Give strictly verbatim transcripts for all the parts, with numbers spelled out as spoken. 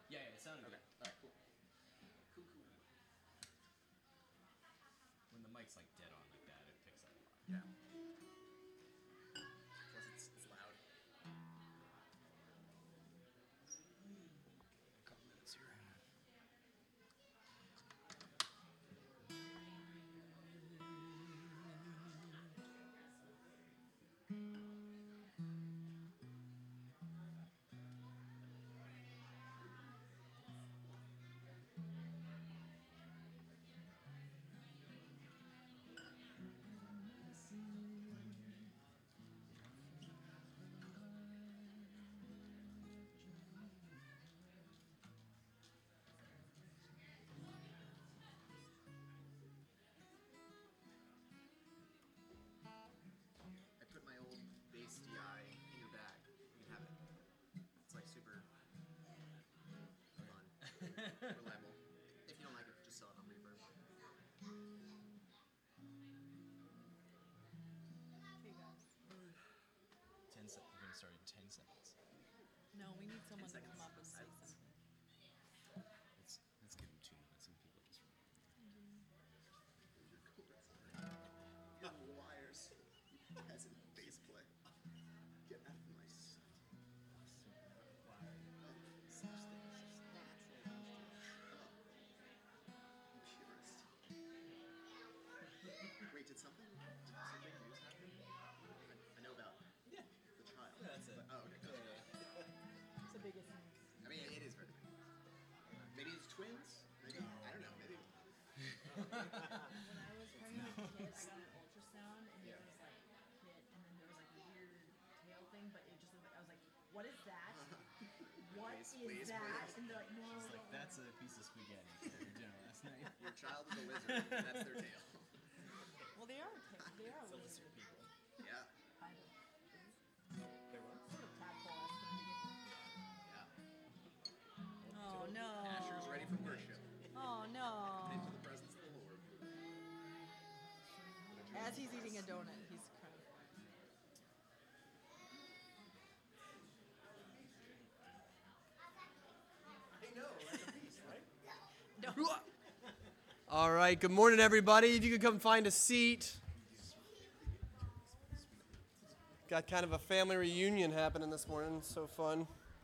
Yeah, yeah, it sounded Okay. good. All right, cool. Cool, cool. When the mic's like dead on like that, it picks up a lot. Yeah. Plus, it's, it's loud. A couple minutes here. I put my old bass D I in your bag. You can have it. It's like super fun, reliable. If you don't like it, just sell it on Reverb. Hey guys. Ten seconds. We're gonna start in ten seconds. No, we need someone to seconds come up and of say silence. something. Let's let's give them two minutes and people just Your chords are young wires. You peasant bass play. Get out of my sight. Such things as natural purist. Wait, did something, did something news happen? I, I know about yeah. the child. Yeah, that's it. But, oh, okay, gotcha. It's the biggest news. I mean, it is very big. Maybe it's twins? Maybe, I don't know, maybe. When I was pregnant with a kid, I got an ultrasound and Yeah. it was like hit, and then there was like a weird tail thing, but it just looked like I was like, "What is that? What Please, is please, that?" please. And they're like, "No, It's don't like that's a piece of spaghetti for dinner last night. Your child is a lizard, and that's their tail. Well, they are. Ta- they are lizard people. Yeah, kind of. There was. Sort of tadpole-esque in the beginning. yeah. Oh no. Asher's ready for worship. Oh no. Into the presence of the Lord. As he's eating a donut, he's kind of. I know, like a beast, right? No. All right, good morning, everybody. If you could come find a seat. Got kind of a family reunion happening this morning. So fun.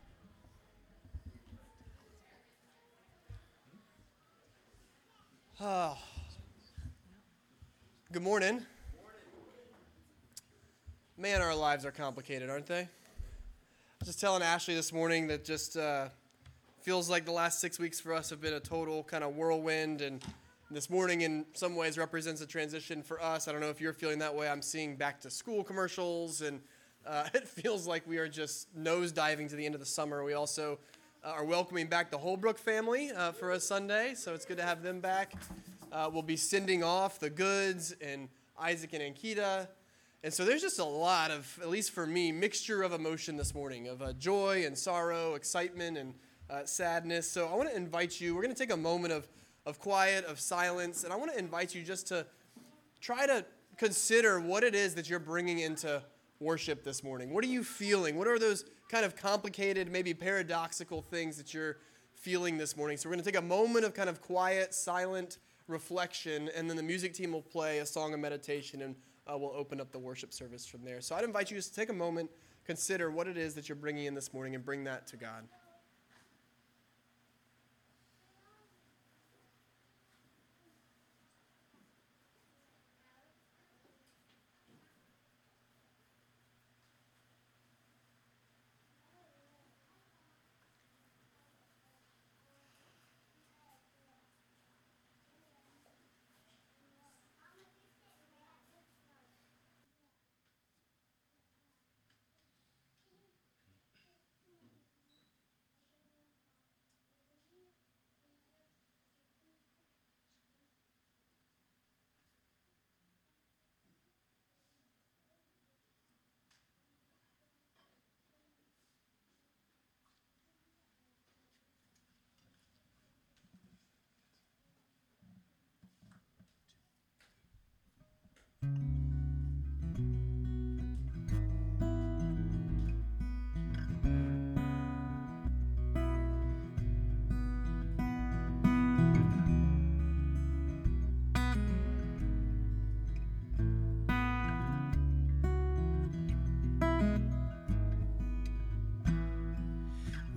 Oh. Good morning. Man, our lives are complicated, aren't they? I was just telling Ashley this morning that just uh, feels like the last six weeks for us have been a total kind of whirlwind, and this morning in some ways represents a transition for us. I don't know if you're feeling that way. I'm seeing back to school commercials, and uh, it feels like we are just nosediving to the end of the summer. We also uh, are welcoming back the Holbrook family uh, for a Sunday, so it's good to have them back. Uh, we'll be sending off the Goods and Isaac and Ankita. And so there's just a lot of, at least for me, mixture of emotion this morning, of uh, joy and sorrow, excitement and uh, sadness. So I want to invite you, we're going to take a moment of, of quiet, of silence, and I want to invite you just to try to consider what it is that you're bringing into worship this morning. What are you feeling? What are those kind of complicated, maybe paradoxical things that you're feeling this morning? So we're going to take a moment of kind of quiet, silent reflection, and then the music team will play a song of meditation, and uh, we'll open up the worship service from there. So I'd invite you just to take a moment, consider what it is that you're bringing in this morning, and bring that to God.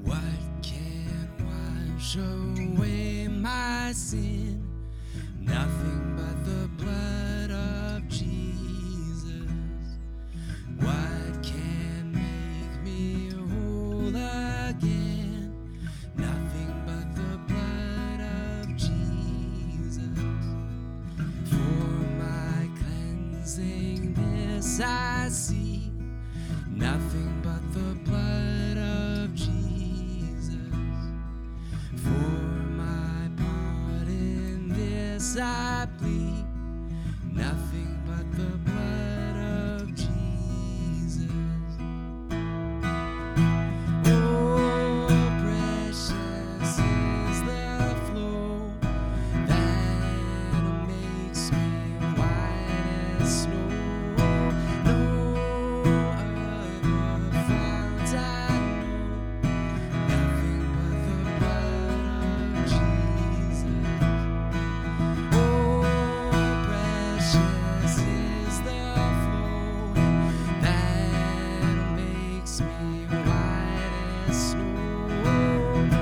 What can wash away my sin? Nothing but the blood of Jesus. What can make me whole again? Nothing but the blood of Jesus. For my cleansing this I see, nothing but the blood of Jesus. For my pardon this I plead, nothing but the blood of Jesus. Oh, precious is the flow that makes me white as snow. No other fount I know, nothing but the blood of Jesus. Oh, precious is the flow that makes me white as snow. No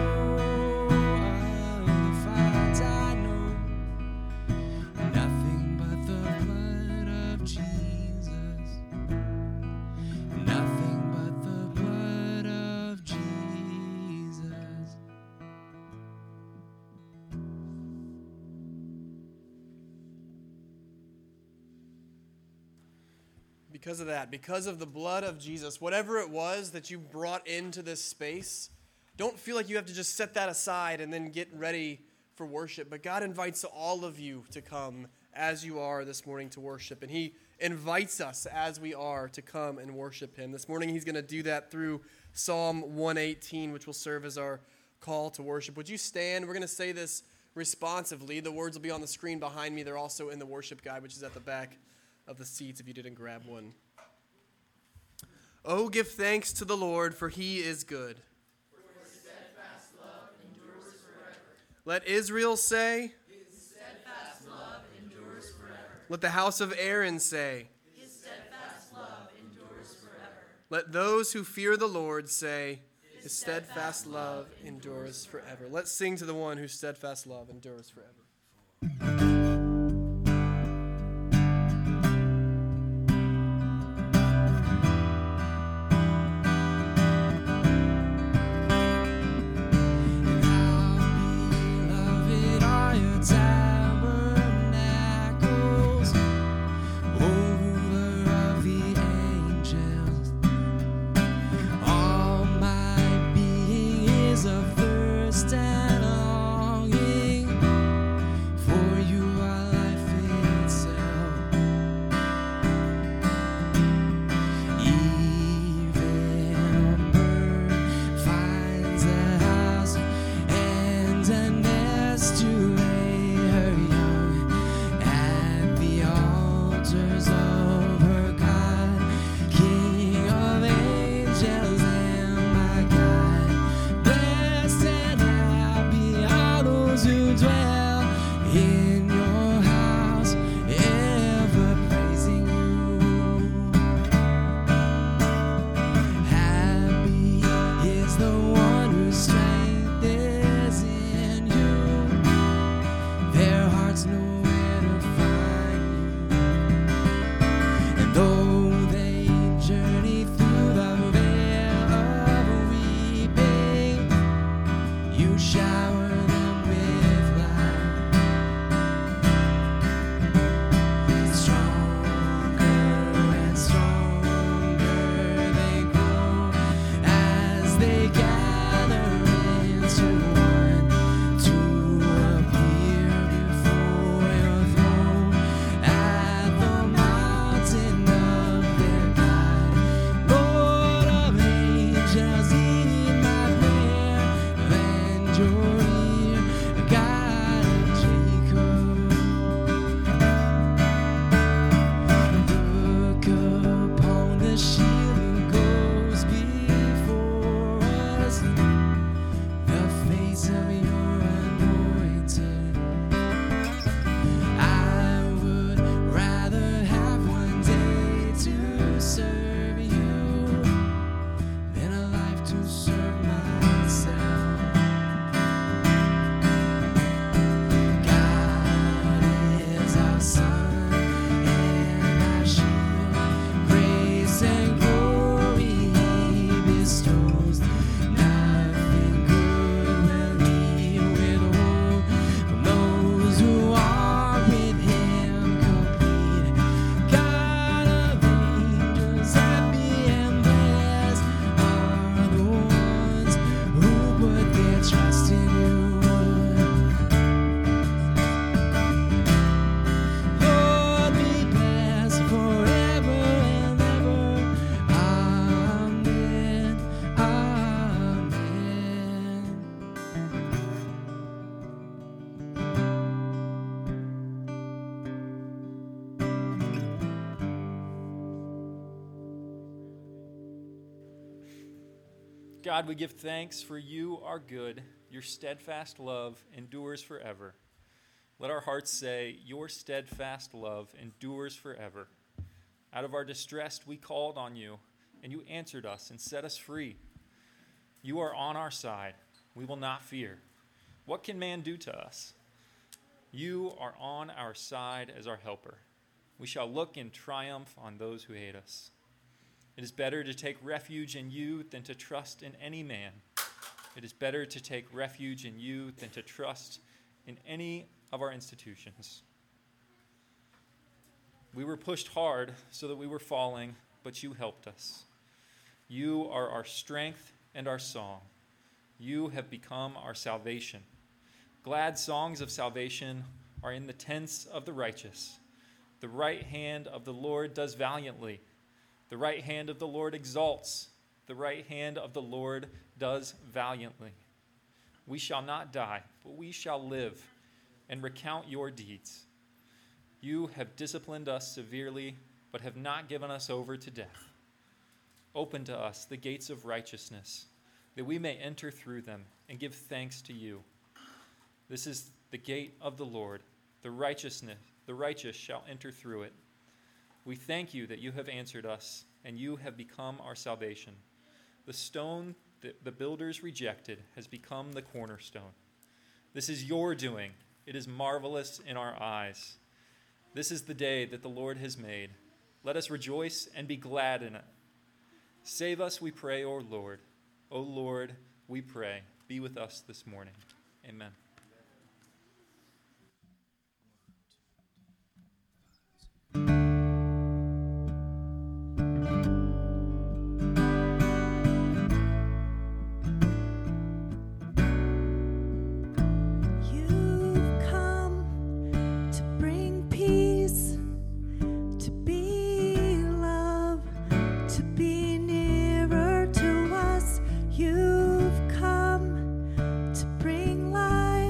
other fount I know, nothing but the blood of Jesus. Nothing but the blood of Jesus. Because of that, because of the blood of Jesus, whatever it was that you brought into this space, don't feel like you have to just set that aside and then get ready for worship. But God invites all of you to come as you are this morning to worship. And He invites us as we are to come and worship Him. This morning He's going to do that through Psalm one eighteen, which will serve as our call to worship. Would you stand? We're going to say this responsively. The words will be on the screen behind me. They're also in the worship guide, which is at the back of the seats if you didn't grab one. Oh, give thanks to the Lord, for He is good. For His steadfast love endures forever. Let Israel say, His steadfast love endures forever. let the house of Aaron say, His steadfast love endures forever. let those who fear the Lord say, His steadfast love endures forever. Let's sing to the one whose steadfast love endures forever. Beloved are your tabernacles, O ruler of the angels. All my being is athirst and longing for you bestows. Nothing good will he withhold from those who are with him complete. God of angels, happy and blessed are the ones who put their trust in you. Lord, be blessed forever and ever. Amen. Amen. God, we give thanks for you are good. Your steadfast love endures forever. Let our hearts say, your steadfast love endures forever. Out of our distress we called on you, and you answered us and set us free. You are on our side. We will not fear. What can man do to us? You are on our side as our helper. We shall look in triumph on those who hate us. It is better to take refuge in you than to trust in any man. It is better to take refuge in you than to trust in any of our institutions. We were pushed hard so that we were falling, but you helped us. You are our strength and our song. You have become our salvation. Glad songs of salvation are in the tents of the righteous. The right hand of the Lord does valiantly. The right hand of the Lord exalts. The right hand of the Lord does valiantly. We shall not die, but we shall live and recount your deeds. You have disciplined us severely, but have not given us over to death. Open to us the gates of righteousness, that we may enter through them and give thanks to you. This is the gate of the Lord. The righteousness, the righteous shall enter through it. We thank you that you have answered us, and you have become our salvation. The stone that the builders rejected has become the cornerstone. This is your doing. It is marvelous in our eyes. This is the day that the Lord has made. Let us rejoice and be glad in it. Save us, we pray, O Lord. O Lord, we pray. Be with us this morning. Amen. You've come to bring peace, to be love, to be nearer to us. You've come to bring life.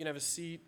can have a seat.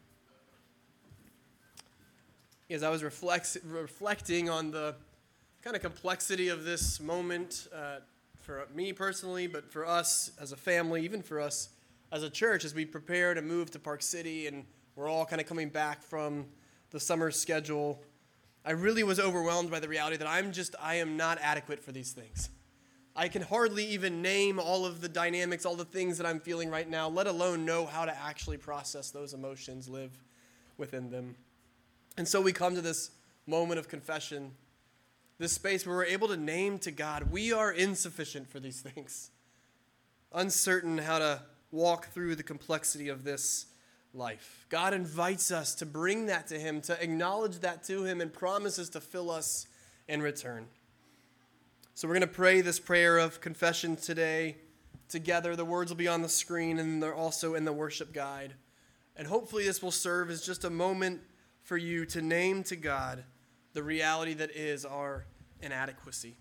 As I was reflex, reflecting on the kind of complexity of this moment uh, for me personally, but for us as a family, even for us as a church, as we prepare to move to Park City and we're all kind of coming back from the summer schedule, I really was overwhelmed by the reality that I'm just, I am not adequate for these things. I can hardly even name all of the dynamics, all the things that I'm feeling right now, let alone know how to actually process those emotions, live within them. And so we come to this moment of confession, this space where we're able to name to God, we are insufficient for these things, uncertain how to walk through the complexity of this life. God invites us to bring that to him, to acknowledge that to him, and promises to fill us in return. So we're going to pray this prayer of confession today together. The words will be on the screen, and they're also in the worship guide. And hopefully this will serve as just a moment for you to name to God the reality that is our inadequacy.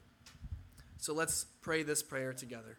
So let's pray this prayer together.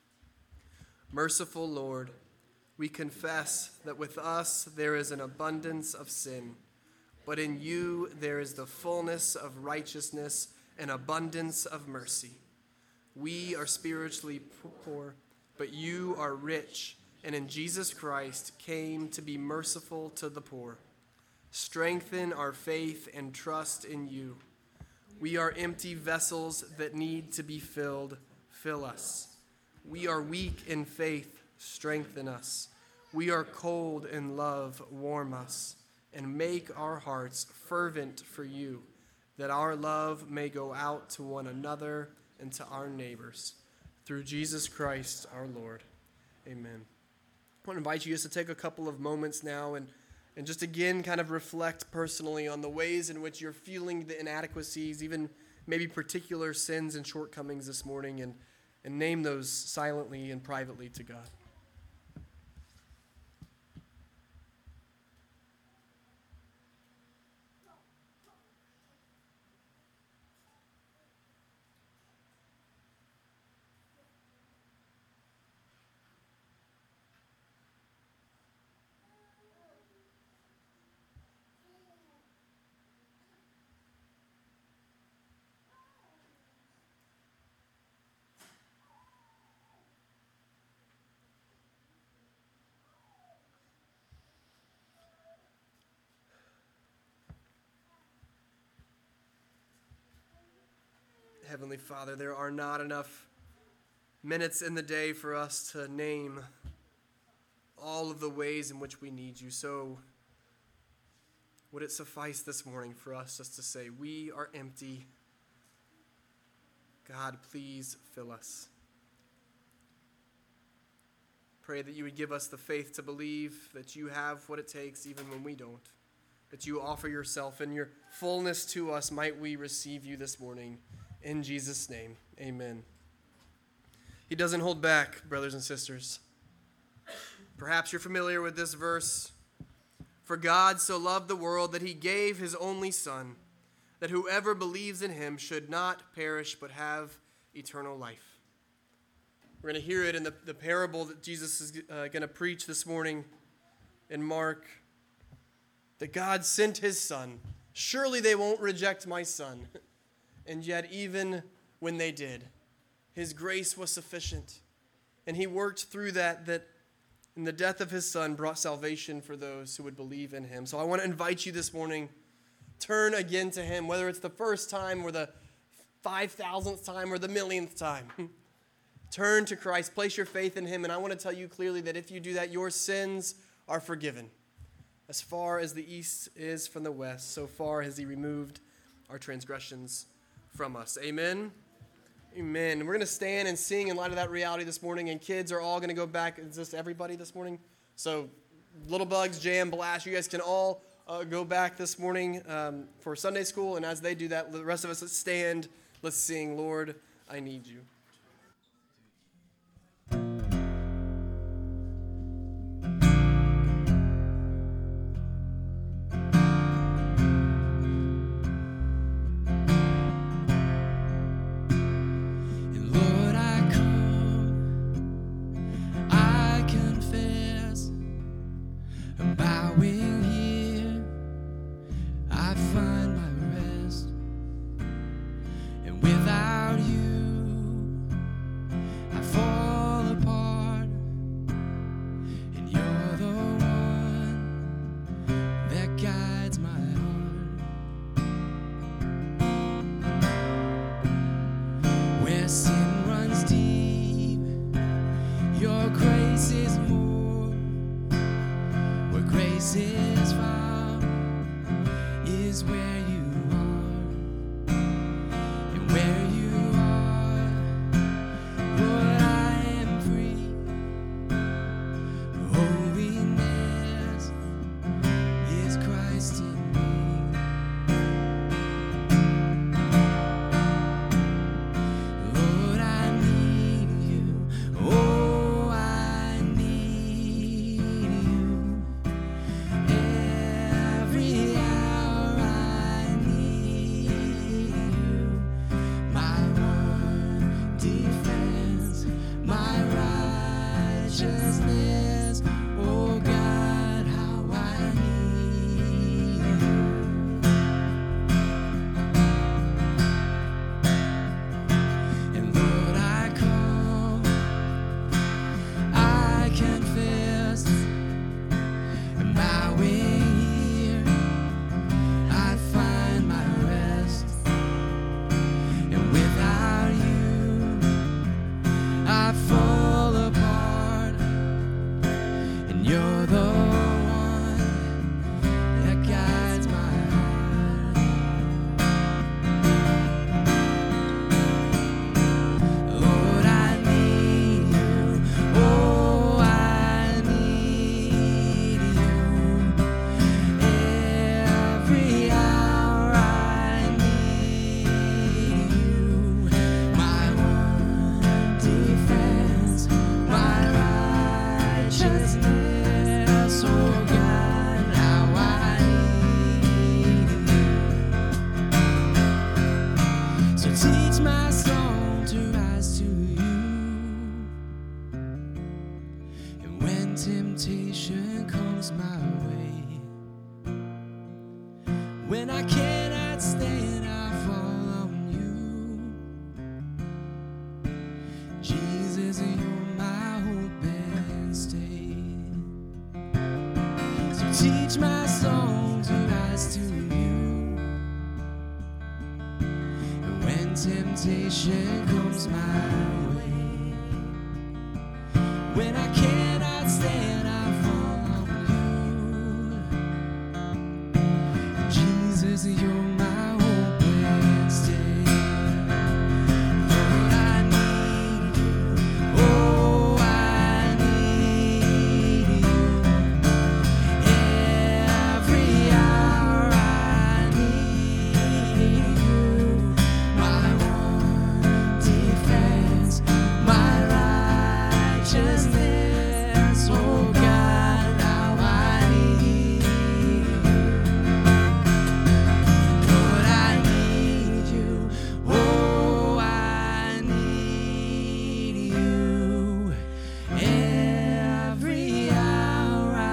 Merciful Lord, we confess that with us there is an abundance of sin, but in you there is the fullness of righteousness and abundance of mercy. We are spiritually poor, but you are rich, and in Jesus Christ came to be merciful to the poor. Strengthen our faith and trust in you. We are empty vessels that need to be filled. Fill us. We are weak in faith. Strengthen us. We are cold in love. Warm us. And make our hearts fervent for you, that our love may go out to one another and to our neighbors. Through Jesus Christ our Lord. Amen. I want to invite you just to take a couple of moments now and, and just again kind of reflect personally on the ways in which you're feeling the inadequacies, even maybe particular sins and shortcomings this morning, and, and name those silently and privately to God. Heavenly Father, there are not enough minutes in the day for us to name all of the ways in which we need you. So would it suffice this morning for us just to say, we are empty. God, please fill us. Pray that you would give us the faith to believe that you have what it takes even when we don't. That you offer yourself in your fullness to us. Might we receive you this morning. In Jesus' name, amen. He doesn't hold back, brothers and sisters. Perhaps you're familiar with this verse. For God so loved the world that he gave his only Son, that whoever believes in him should not perish but have eternal life. We're going to hear it in the, the parable that Jesus is uh, going to preach this morning in Mark. That God sent his Son. Surely they won't reject my Son. And yet, even when they did, his grace was sufficient. And he worked through that, that in the death of his Son brought salvation for those who would believe in him. So I want to invite you this morning, turn again to him, whether it's the first time or the five thousandth time or the millionth time. Turn to Christ, place your faith in him, and I want to tell you clearly that if you do that, your sins are forgiven. As far as the east is from the west, so far has he removed our transgressions from us. Amen? Amen. We're going to stand and sing in light of that reality this morning, and kids are all going to go back. Is this everybody this morning? So Little Bugs, Jam, Blast, you guys can all uh, go back this morning um, for Sunday school, and as they do that, the rest of us, let's stand, let's sing, Lord, I Need You. is where you are, and where you are, Lord, I am free. Holiness is Christ in me. Lord, I need you. Oh, I need you. Every hour I need you. My one defense, my righteousness. Oh God, how I need you. And Lord, I come, I confess, and bowing here, I find my rest. And without you, I fall apart. And you're the one that guides my heart. Lord, I need you. Oh, I need you. Every hour I need you. My one defense, my righteousness. Oh God, how I need you. So teach my soul to rise to you. And when temptation comes my way, when I cannot stand, I fall on you. Jesus, you're my hope and stay. So teach my soul to rise to you. And when temptation comes my way, when I cannot stand, I fall on you. Jesus, you're my hope and stay. Lord, I need you. Oh, I need you. Every hour I need you. My one defense, my righteousness. Oh God, how I need you. Lord, I need you. Oh, I need you. Every hour I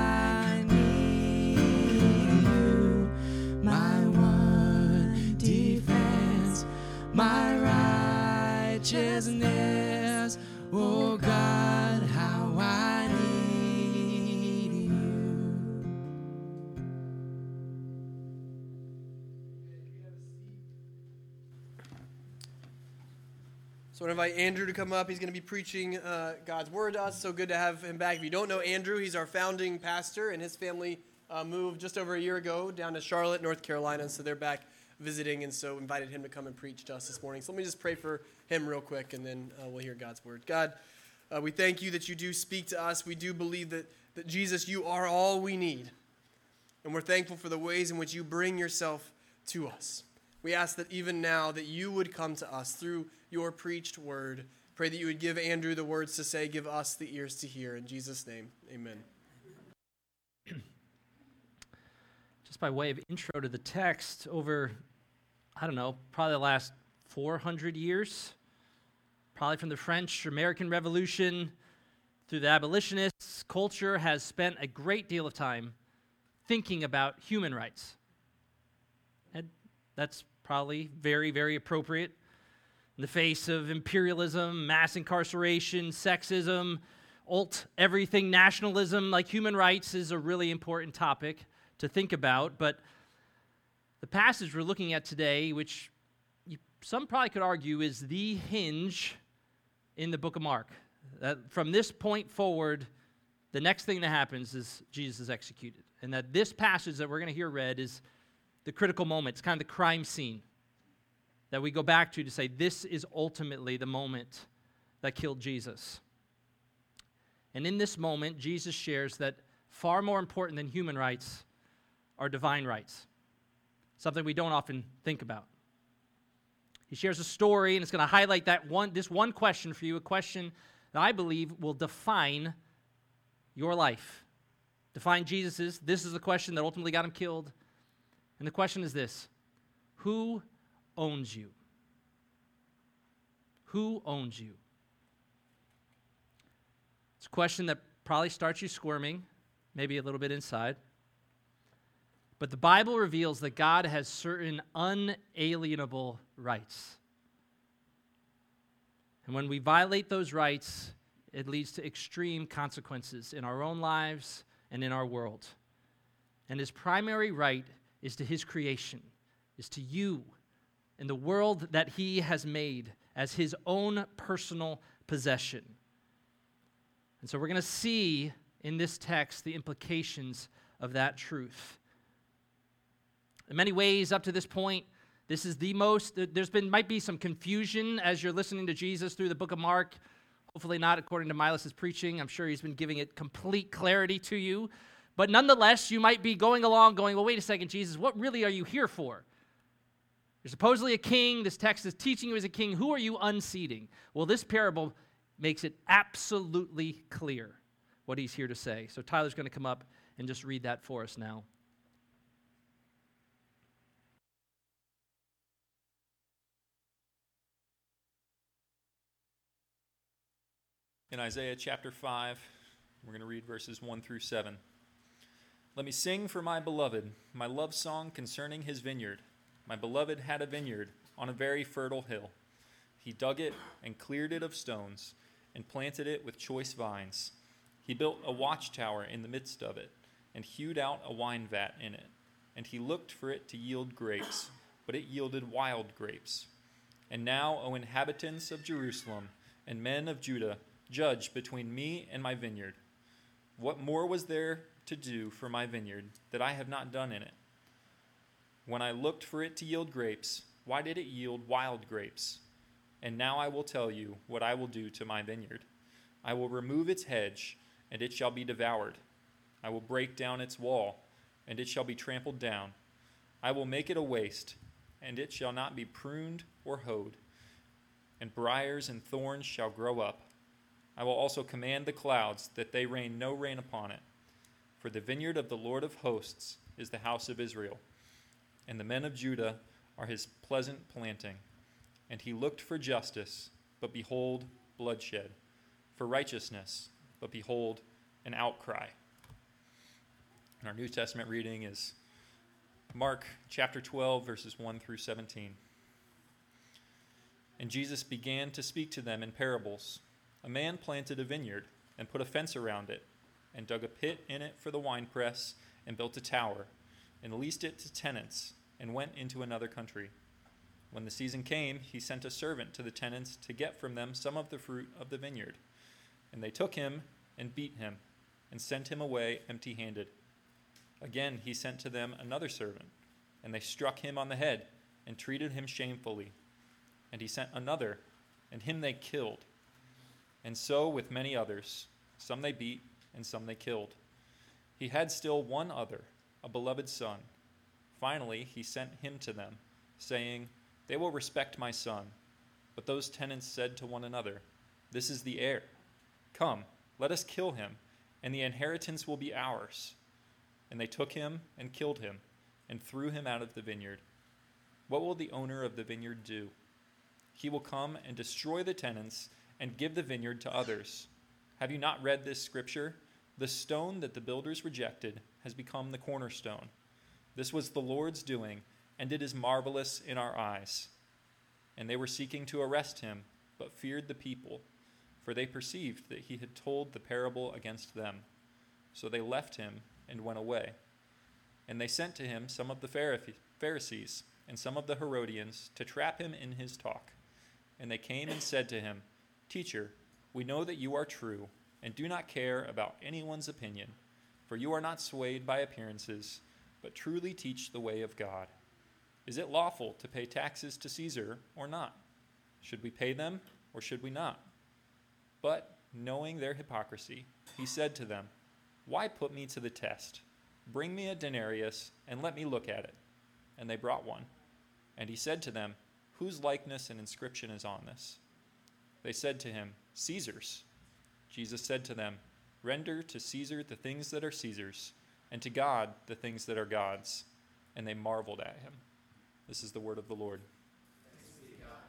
need you. My one defense, my righteousness. Oh God, how I need you. So I want to invite Andrew to come up. He's going to be preaching uh, God's word to us. So good to have him back. If you don't know Andrew, he's our founding pastor, and his family uh, moved just over a year ago down to Charlotte, North Carolina. So they're back visiting, and so invited him to come and preach to us this morning. So let me just pray for him real quick, and then uh, we'll hear God's word. God, uh, we thank you that you do speak to us. We do believe that, that, Jesus, you are all we need. And we're thankful for the ways in which you bring yourself to us. We ask that even now that you would come to us through your preached word. Pray that you would give Andrew the words to say, give us the ears to hear. In Jesus' name, amen. Just by way of intro to the text, over, I don't know, probably the last four hundred years, probably from the French American Revolution through the abolitionists, culture has spent a great deal of time thinking about human rights. And that's probably very, very appropriate in the face of imperialism, mass incarceration, sexism, alt everything nationalism. Like, human rights is a really important topic to think about. But the passage we're looking at today, which you, some probably could argue is the hinge in the book of Mark. That from this point forward, the next thing that happens is Jesus is executed. And that this passage that we're going to hear read is the critical moment. It's kind of the crime scene that we go back to to say this is ultimately the moment that killed Jesus. And in this moment, Jesus shares that far more important than human rights are divine rights, something we don't often think about. He shares a story, and it's going to highlight that one, this one question for you, a question that I believe will define your life. Define Jesus's. This is the question that ultimately got him killed. And the question is this: who owns you? Who owns you? It's a question that probably starts you squirming, maybe a little bit inside. But the Bible reveals that God has certain unalienable rights. And when we violate those rights, it leads to extreme consequences in our own lives and in our world. And his primary right is to his creation, is to you and the world that he has made as his own personal possession. And so we're going to see in this text the implications of that truth. In many ways, up to this point, this is the most, there's been, might be some confusion as you're listening to Jesus through the book of Mark. Hopefully not according to Miles' preaching. I'm sure he's been giving it complete clarity to you. But nonetheless, you might be going along going, well, wait a second, Jesus, what really are you here for? You're supposedly a king. This text is teaching you as a king. Who are you unseating? Well, this parable makes it absolutely clear what he's here to say. So Tyler's going to come up and just read that for us now. In Isaiah chapter five, we're going to read verses one through seven. Let me sing for my beloved, my love song concerning his vineyard. My beloved had a vineyard on a very fertile hill. He dug it and cleared it of stones and planted it with choice vines. He built a watchtower in the midst of it and hewed out a wine vat in it. And he looked for it to yield grapes, but it yielded wild grapes. And now, O inhabitants of Jerusalem and men of Judah, judge between me and my vineyard. What more was there to do for my vineyard that I have not done in it? When I looked for it to yield grapes, why did it yield wild grapes? And now I will tell you what I will do to my vineyard. I will remove its hedge, and it shall be devoured. I will break down its wall, and it shall be trampled down. I will make it a waste, and it shall not be pruned or hoed. And briars and thorns shall grow up. I will also command the clouds that they rain no rain upon it. For the vineyard of the Lord of hosts is the house of Israel, and the men of Judah are his pleasant planting. And he looked for justice, but behold, bloodshed, for righteousness, but behold, an outcry. And our New Testament reading is Mark chapter twelve, verses one through seventeen. And Jesus began to speak to them in parables. A man planted a vineyard and put a fence around it, and dug a pit in it for the winepress, and built a tower, and leased it to tenants, and went into another country. When the season came, he sent a servant to the tenants to get from them some of the fruit of the vineyard. And they took him and beat him, and sent him away empty-handed. Again he sent to them another servant, and they struck him on the head, and treated him shamefully. And he sent another, and him they killed. And so with many others, some they beat, and some they killed. He had still one other, a beloved son. Finally, he sent him to them, saying, They will respect my son. But those tenants said to one another, This is the heir. Come, let us kill him, and the inheritance will be ours. And they took him and killed him, and threw him out of the vineyard. What will the owner of the vineyard do? He will come and destroy the tenants and give the vineyard to others. Have you not read this scripture? The stone that the builders rejected has become the cornerstone. This was the Lord's doing, and it is marvelous in our eyes. And they were seeking to arrest him, but feared the people, for they perceived that he had told the parable against them. So they left him and went away. And they sent to him some of the Pharisees and some of the Herodians to trap him in his talk. And they came and said to him, Teacher, we know that you are true and do not care about anyone's opinion, for you are not swayed by appearances, but truly teach the way of God. Is it lawful to pay taxes to Caesar or not? Should we pay them or should we not?" But, knowing their hypocrisy, he said to them, "Why put me to the test? Bring me a denarius and let me look at it." And they brought one. And he said to them, "Whose likeness and inscription is on this?" They said to him, "Caesar's." Jesus said to them, "Render to Caesar the things that are Caesar's, and to God the things that are God's." And they marveled at him. This is the word of the Lord. Thanks be to God.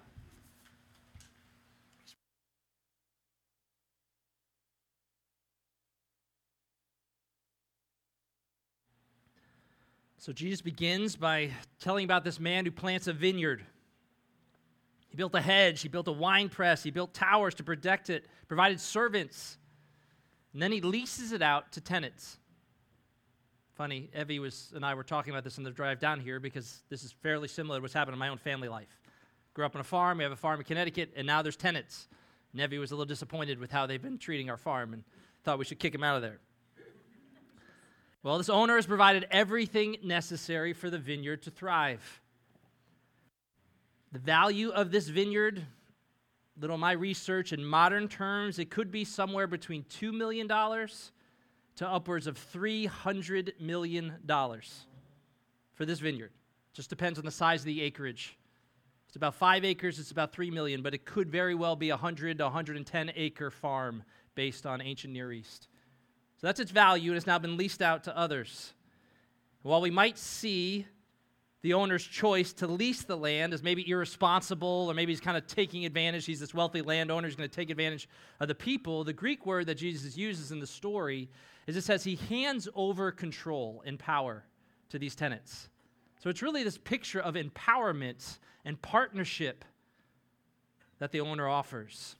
So Jesus begins by telling about this man who plants a vineyard. He built a hedge, he built a wine press, he built towers to protect it, provided servants, and then he leases it out to tenants. Funny, Evie was and I were talking about this on the drive down here because this is fairly similar to what's happened in my own family life. Grew up on a farm, we have a farm in Connecticut, and now there's tenants. And Evie was a little disappointed with how they've been treating our farm and thought we should kick him out of there. Well, this owner has provided everything necessary for the vineyard to thrive. The value of this vineyard, little my research, in modern terms, it could be somewhere between two million dollars to upwards of three hundred million dollars for this vineyard. Just depends on the size of the acreage. If it's about five acres, it's about three million dollars, but it could very well be a one hundred to one hundred ten acre farm based on ancient Near East. So that's its value, and it's now been leased out to others. While we might see the owner's choice to lease the land as maybe irresponsible, or maybe he's kind of taking advantage, he's this wealthy landowner, he's going to take advantage of the people, the Greek word that Jesus uses in the story is it says he hands over control and power to these tenants. So it's really this picture of empowerment and partnership that the owner offers.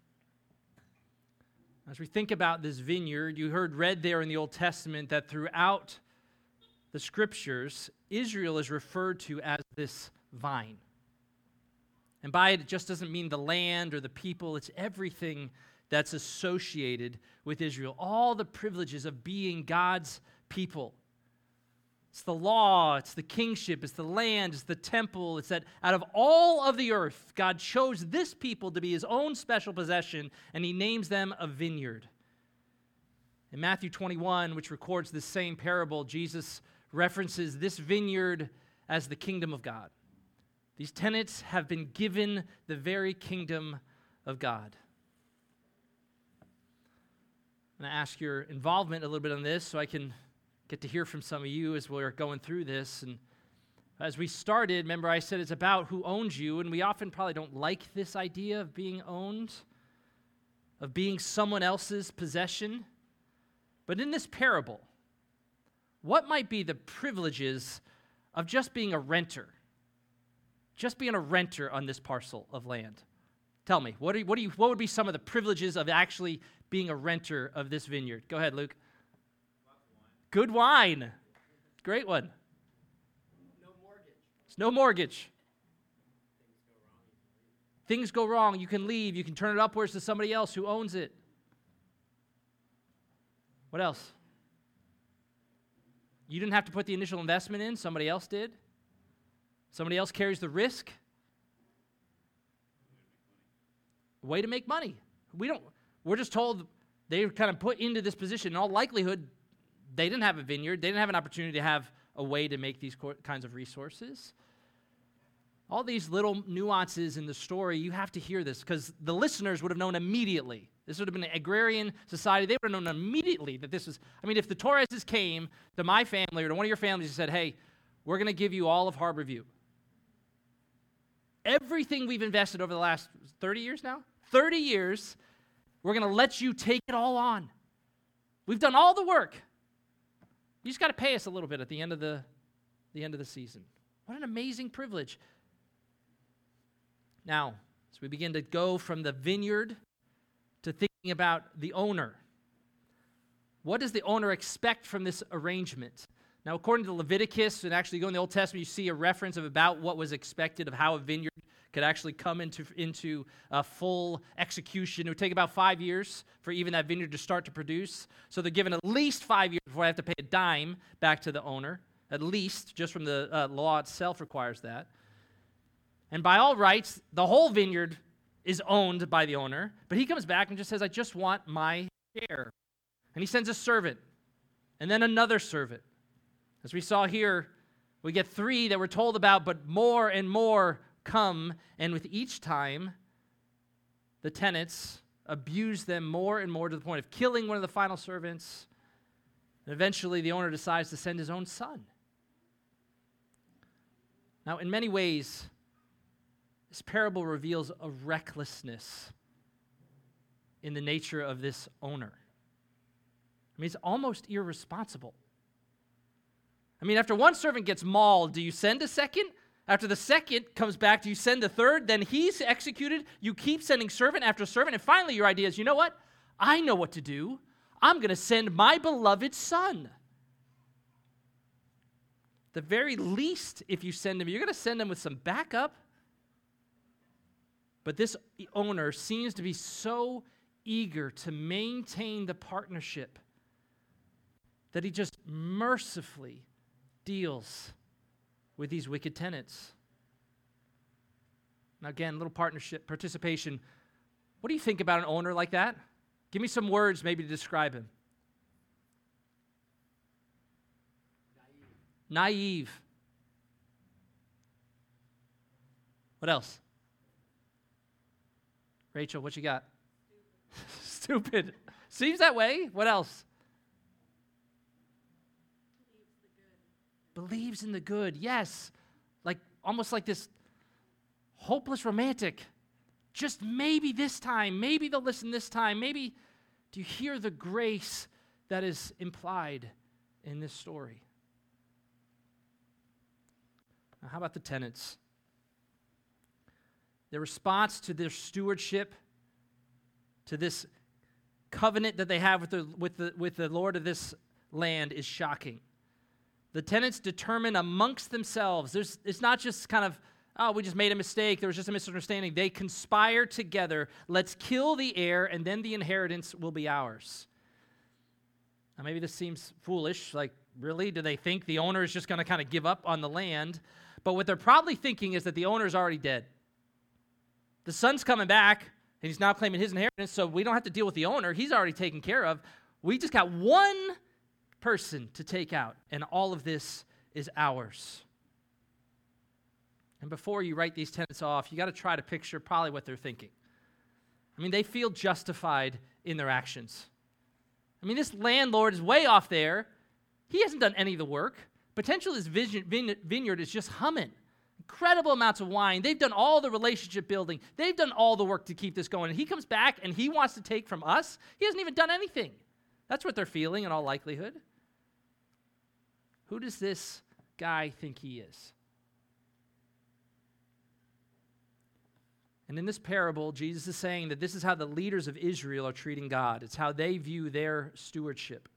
As we think about this vineyard, you heard read there in the Old Testament that throughout the Scriptures, Israel is referred to as this vine. And by it, it just doesn't mean the land or the people, it's everything that's associated with Israel. All the privileges of being God's people. It's the law, it's the kingship, it's the land, it's the temple. It's that out of all of the earth, God chose this people to be his own special possession, and he names them a vineyard. In Matthew twenty-one, which records this same parable, Jesus references this vineyard as the kingdom of God. These tenants have been given the very kingdom of God. I'm going to ask your involvement a little bit on this so I can get to hear from some of you as we're going through this. And as we started, remember I said it's about who owns you, and we often probably don't like this idea of being owned, of being someone else's possession. But in this parable, what might be the privileges of just being a renter? Just being a renter on this parcel of land. Tell me, what, are, what, do you, what would be some of the privileges of actually being a renter of this vineyard? Go ahead, Luke. Good wine. Great one. No mortgage. It's no mortgage. Things go wrong. You can leave. You can turn it upwards to somebody else who owns it. What else? You didn't have to put the initial investment in. Somebody else did. Somebody else carries the risk. Way to make money. We don't. We're just told they were kind of put into this position. In all likelihood, they didn't have a vineyard. They didn't have an opportunity to have a way to make these co- kinds of resources. All these little nuances in the story, you have to hear this because the listeners would have known immediately. This would have been an agrarian society. They would have known immediately that this is, I mean, if the Torreses came to my family or to one of your families and said, hey, we're going to give you all of Harborview. Everything we've invested over the last thirty years now, thirty years, we're going to let you take it all on. We've done all the work. You just got to pay us a little bit at the end of the, the end of the season. What an amazing privilege. Now, as we begin to go from the vineyard to thinking about the owner, what does the owner expect from this arrangement? Now, according to Leviticus, and actually go in the Old Testament, you see a reference of about what was expected of how a vineyard could actually come into, into a full execution. It would take about five years for even that vineyard to start to produce. So they're given at least five years before they have to pay a dime back to the owner. at least, just from the uh, law itself requires that. And by all rights, the whole vineyard is owned by the owner, but he comes back and just says, I just want my share. And he sends a servant, and then another servant. As we saw here, we get three that we're told about, but more and more come, and with each time, the tenants abuse them more and more to the point of killing one of the final servants, and eventually the owner decides to send his own son. Now, in many ways, this parable reveals a recklessness in the nature of this owner. I mean, it's almost irresponsible. I mean, after one servant gets mauled, do you send a second? After the second comes back, do you send the third? Then he's executed. You keep sending servant after servant. And finally, your idea is, you know what? I know what to do. I'm going to send my beloved son. The very least, if you send him, you're going to send him with some backup. But this owner seems to be so eager to maintain the partnership that he just mercifully deals with these wicked tenants. Now again, little partnership, participation. What do you think about an owner like that? Give me some words maybe to describe him. Naive. Naive. What else? Rachel, what you got? Stupid. Stupid. Seems that way. What else? Believes in the good. Yes. Like almost like this hopeless romantic. Just maybe this time. Maybe they'll listen this time. Maybe. Do you hear the grace that is implied in this story? Now, how about the tenants? Their response to their stewardship, to this covenant that they have with the, with the, with the Lord of this land is shocking. The tenants determine amongst themselves. There's, it's not just kind of, oh, we just made a mistake. There was just a misunderstanding. They conspire together. Let's kill the heir, and then the inheritance will be ours. Now, maybe this seems foolish. Like, really? Do they think the owner is just going to kind of give up on the land? But what they're probably thinking is that the owner is already dead. The son's coming back, and he's now claiming his inheritance, so we don't have to deal with the owner. He's already taken care of. We just got one person to take out, and all of this is ours. And before you write these tenants off, you got to try to picture probably what they're thinking. I mean, they feel justified in their actions. I mean, this landlord is way off there. He hasn't done any of the work. Potentially, his vineyard is just humming. Incredible amounts of wine. They've done all the relationship building. They've done all the work to keep this going. And he comes back and he wants to take from us. He hasn't even done anything. That's what they're feeling in all likelihood. Who does this guy think he is? And in this parable, Jesus is saying that this is how the leaders of Israel are treating God. It's how they view their stewardship.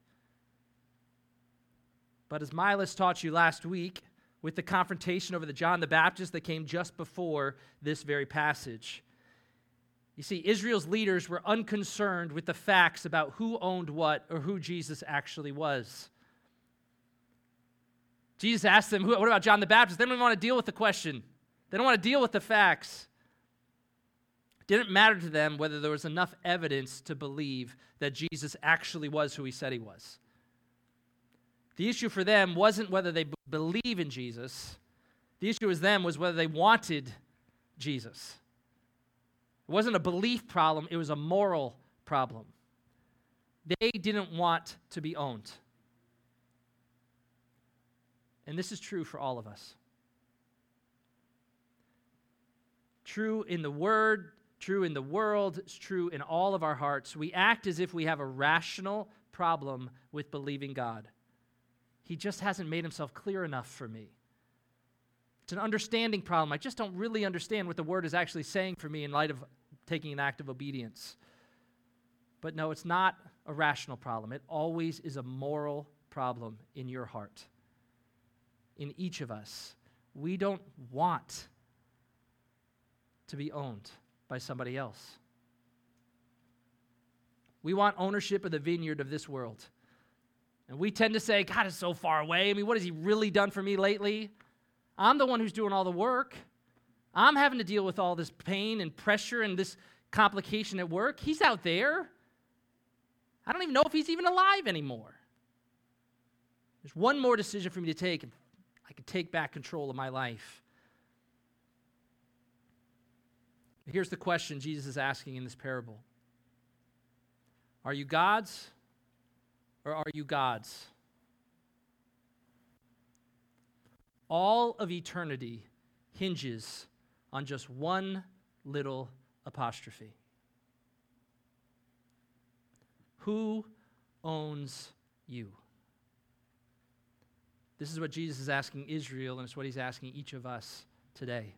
But as Milas taught you last week, with the confrontation over the John the Baptist that came just before this very passage, you see, Israel's leaders were unconcerned with the facts about who owned what or who Jesus actually was. Jesus asked them, what about John the Baptist? They don't even want to deal with the question. They don't want to deal with the facts. It didn't matter to them whether there was enough evidence to believe that Jesus actually was who he said he was. The issue for them wasn't whether they b- believe in Jesus. The issue with them was whether they wanted Jesus. It wasn't a belief problem, it was a moral problem. They didn't want to be owned. And this is true for all of us. True in the Word, true in the world, it's true in all of our hearts. We act as if we have a rational problem with believing God. He just hasn't made himself clear enough for me. It's an understanding problem. I just don't really understand what the Word is actually saying for me in light of taking an act of obedience. But no, it's not a rational problem. It always is a moral problem in your heart. In each of us. We don't want to be owned by somebody else. We want ownership of the vineyard of this world. And we tend to say, God is so far away. I mean, what has he really done for me lately? I'm the one who's doing all the work. I'm having to deal with all this pain and pressure and this complication at work. He's out there. I don't even know if he's even alive anymore. There's one more decision for me to take, and I can take back control of my life. Here's the question Jesus is asking in this parable. Are you God's or are you God's? All of eternity hinges on just one little apostrophe. Who owns you? This is what Jesus is asking Israel, and it's what he's asking each of us today.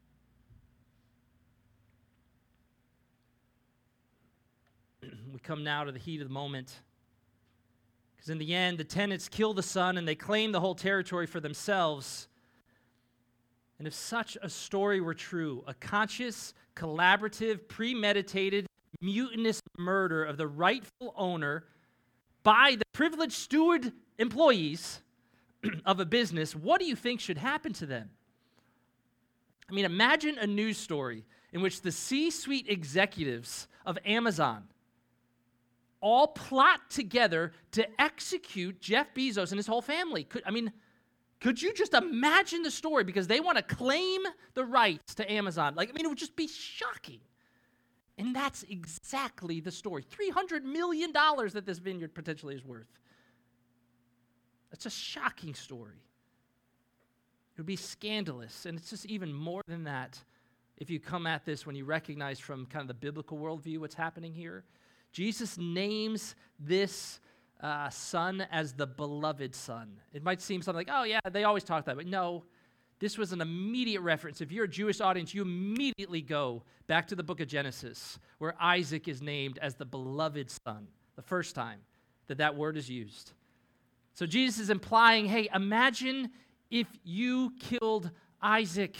We come now to the heat of the moment. Because in the end, the tenants kill the son and they claim the whole territory for themselves. And if such a story were true, a conscious, collaborative, premeditated, mutinous murder of the rightful owner by the privileged steward employees of a business, what do you think should happen to them? I mean, imagine a news story in which the C-suite executives of Amazon all plot together to execute Jeff Bezos and his whole family. Could, I mean, could you just imagine the story? Because they want to claim the rights to Amazon. Like, I mean, it would just be shocking. And that's exactly the story. three hundred million dollars that this vineyard potentially is worth. That's a shocking story. It would be scandalous. And it's just even more than that if you come at this when you recognize from kind of the biblical worldview what's happening here. Jesus names this uh, son as the beloved son. It might seem something like, oh yeah, they always talk that way. No, this was an immediate reference. If you're a Jewish audience, you immediately go back to the book of Genesis, where Isaac is named as the beloved son, the first time that that word is used. So Jesus is implying, hey, imagine if you killed Isaac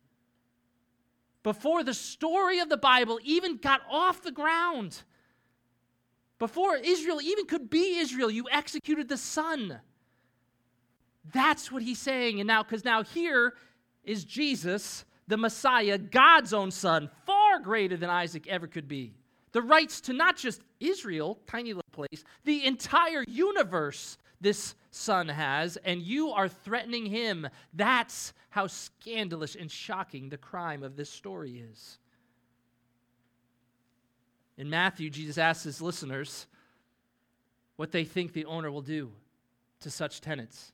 before the story of the Bible even got off the ground. Before Israel even could be Israel, you executed the son. That's what he's saying. And now, because now here is Jesus, the Messiah, God's own son, far greater than Isaac ever could be. The rights to not just Israel, tiny little place, the entire universe this son has, and you are threatening him. That's how scandalous and shocking the crime of this story is. In Matthew, Jesus asks his listeners what they think the owner will do to such tenants.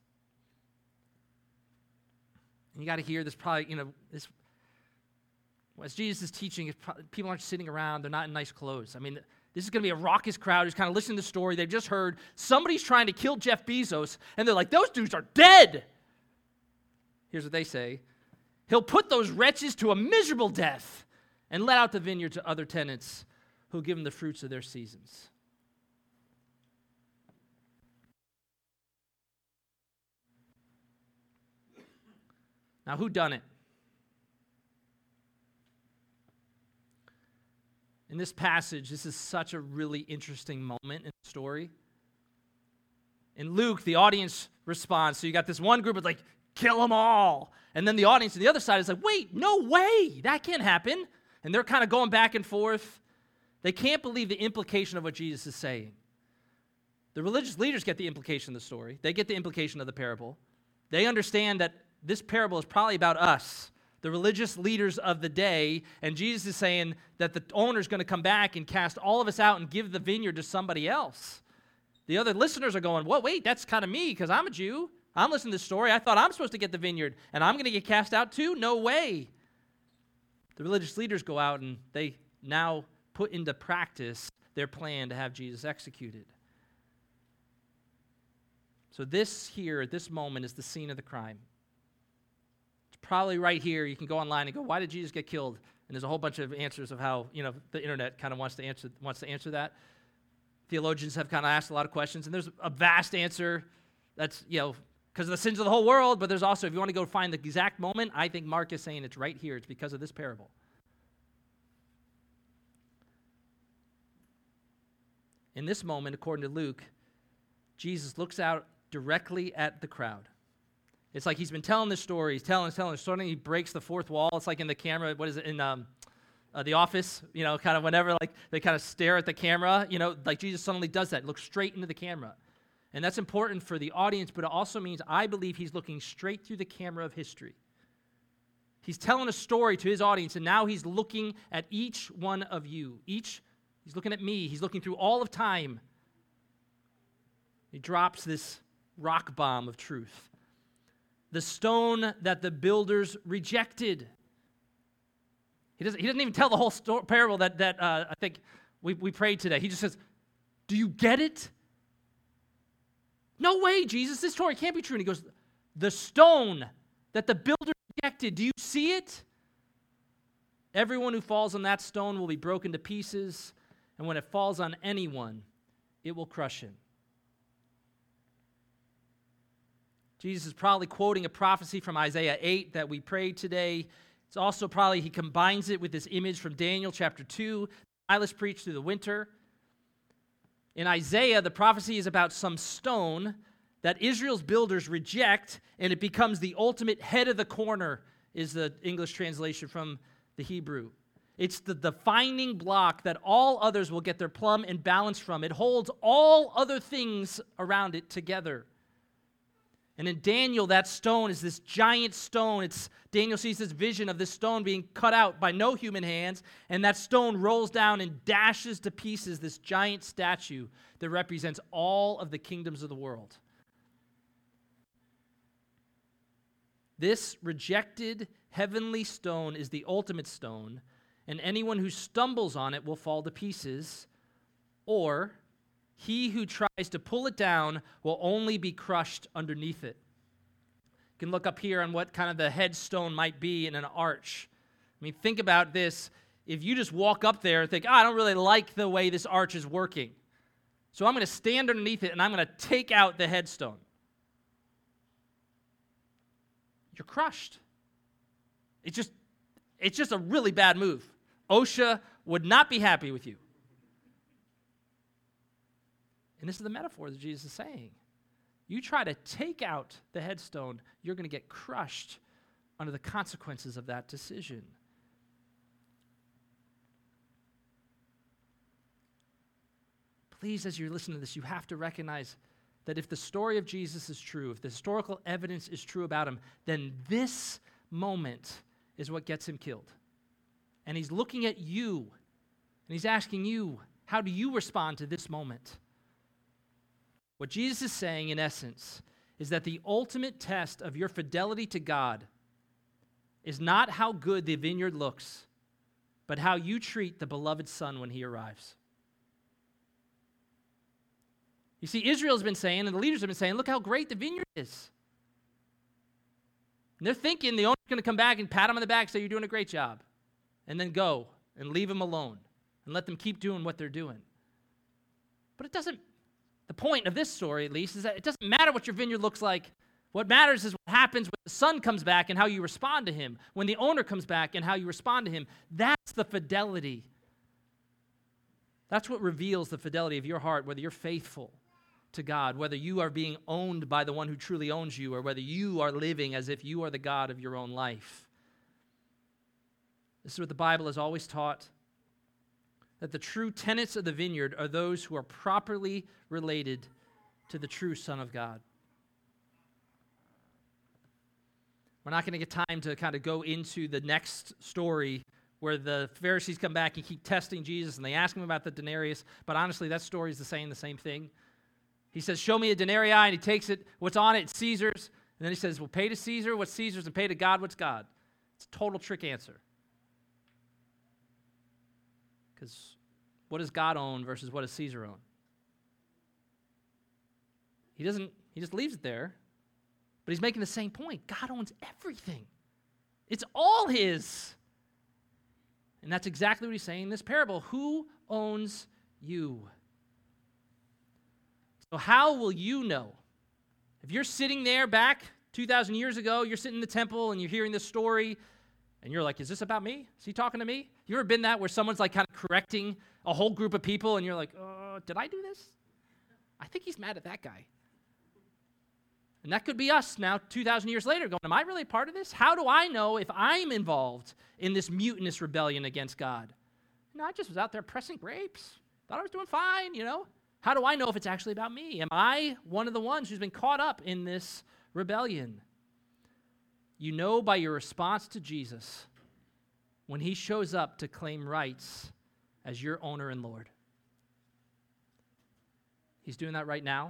And you got to hear this probably, you know, this, as Jesus is teaching, probably, people aren't sitting around, they're not in nice clothes. I mean, this is going to be a raucous crowd who's kind of listening to the story. They've just heard somebody's trying to kill Jeff Bezos, and they're like, those dudes are dead. Here's what they say. He'll put those wretches to a miserable death and let out the vineyard to other tenants who'll give them the fruits of their seasons. Now, who done it? In this passage, this is such a really interesting moment in the story. In Luke, the audience responds. So you got this one group of like, kill them all. And then the audience on the other side is like, wait, no way, that can't happen. And they're kind of going back and forth. They can't believe the implication of what Jesus is saying. The religious leaders get the implication of the story. They get the implication of the parable. They understand that this parable is probably about us, the religious leaders of the day, and Jesus is saying that the owner's going to come back and cast all of us out and give the vineyard to somebody else. The other listeners are going, well, wait, that's kind of me because I'm a Jew. I'm listening to this story. I thought I'm supposed to get the vineyard, and I'm going to get cast out too? No way. The religious leaders go out, and they now put into practice their plan to have Jesus executed. So this here, at this moment, is the scene of the crime. It's probably right here. You can go online and go, why did Jesus get killed? And there's a whole bunch of answers of how, you know, the internet kind of wants to answer wants to answer that. Theologians have kind of asked a lot of questions, and there's a vast answer that's, you know, because of the sins of the whole world, but there's also, if you want to go find the exact moment, I think Mark is saying it's right here. It's because of this parable. In this moment, according to Luke, Jesus looks out directly at the crowd. It's like he's been telling this story. He's telling, telling, suddenly he breaks the fourth wall. It's like in the camera, what is it, in um, uh, The Office, you know, kind of whenever like they kind of stare at the camera, you know, like Jesus suddenly does that, looks straight into the camera. And that's important for the audience, but it also means I believe he's looking straight through the camera of history. He's telling a story to his audience, and now he's looking at each one of you. Each, he's looking at me. He's looking through all of time. He drops this rock bomb of truth. The stone that the builders rejected. He doesn't, he doesn't even tell the whole story, parable that, that uh, I think we, we prayed today. He just says, do you get it? No way, Jesus, this story can't be true. And he goes, the stone that the builders rejected, do you see it? Everyone who falls on that stone will be broken to pieces, and when it falls on anyone, it will crush him. Jesus is probably quoting a prophecy from Isaiah eight that we prayed today. It's also probably, he combines it with this image from Daniel chapter two, Silas preached through the winter. In Isaiah, the prophecy is about some stone that Israel's builders reject, and it becomes the ultimate head of the corner, is the English translation from the Hebrew. It's the defining block that all others will get their plumb and balance from. It holds all other things around it together. And in Daniel, that stone is this giant stone. It's Daniel sees this vision of this stone being cut out by no human hands, and that stone rolls down and dashes to pieces this giant statue that represents all of the kingdoms of the world. This rejected heavenly stone is the ultimate stone, and anyone who stumbles on it will fall to pieces, or he who tries to pull it down will only be crushed underneath it. You can look up here on what kind of the headstone might be in an arch. I mean, think about this. If you just walk up there and think, oh, I don't really like the way this arch is working, so I'm going to stand underneath it and I'm going to take out the headstone. You're crushed. It's just, it's just a really bad move. OSHA would not be happy with you. And this is the metaphor that Jesus is saying. You try to take out the headstone, you're going to get crushed under the consequences of that decision. Please, as you're listening to this, you have to recognize that if the story of Jesus is true, if the historical evidence is true about him, then this moment is what gets him killed. And he's looking at you, and he's asking you, how do you respond to this moment? What Jesus is saying, in essence, is that the ultimate test of your fidelity to God is not how good the vineyard looks, but how you treat the beloved Son when he arrives. You see, Israel's been saying, and the leaders have been saying, look how great the vineyard is. And they're thinking the owner's going to come back and pat them on the back and say, you're doing a great job, and then go and leave them alone and let them keep doing what they're doing. But it doesn't. The point of this story, at least, is that it doesn't matter what your vineyard looks like. What matters is what happens when the son comes back and how you respond to him. When the owner comes back and how you respond to him. That's the fidelity. That's what reveals the fidelity of your heart, whether you're faithful to God, whether you are being owned by the one who truly owns you, or whether you are living as if you are the God of your own life. This is what the Bible has always taught. That the true tenants of the vineyard are those who are properly related to the true Son of God. We're not going to get time to kind of go into the next story where the Pharisees come back and keep testing Jesus, and they ask him about the denarius, but honestly, that story is the same, the same thing. He says, show me a denarii, and he takes it, what's on it, it's Caesar's, and then he says, well, pay to Caesar what's Caesar's, and pay to God what's God. It's a total trick answer. Because what does God own versus what does Caesar own? He doesn't, he just leaves it there, but he's making the same point. God owns everything. It's all his. And that's exactly what he's saying in this parable. Who owns you? So how will you know? If you're sitting there back two thousand years ago, you're sitting in the temple and you're hearing this story, and you're like, is this about me? Is he talking to me? You ever been that where someone's like kind of correcting a whole group of people, and you're like, uh, did I do this? I think he's mad at that guy. And that could be us now, two thousand years later, going, am I really a part of this? How do I know if I'm involved in this mutinous rebellion against God? No, I just was out there pressing grapes. Thought I was doing fine, you know? How do I know if it's actually about me? Am I one of the ones who's been caught up in this rebellion? You know by your response to Jesus when he shows up to claim rights as your owner and Lord. He's doing that right now.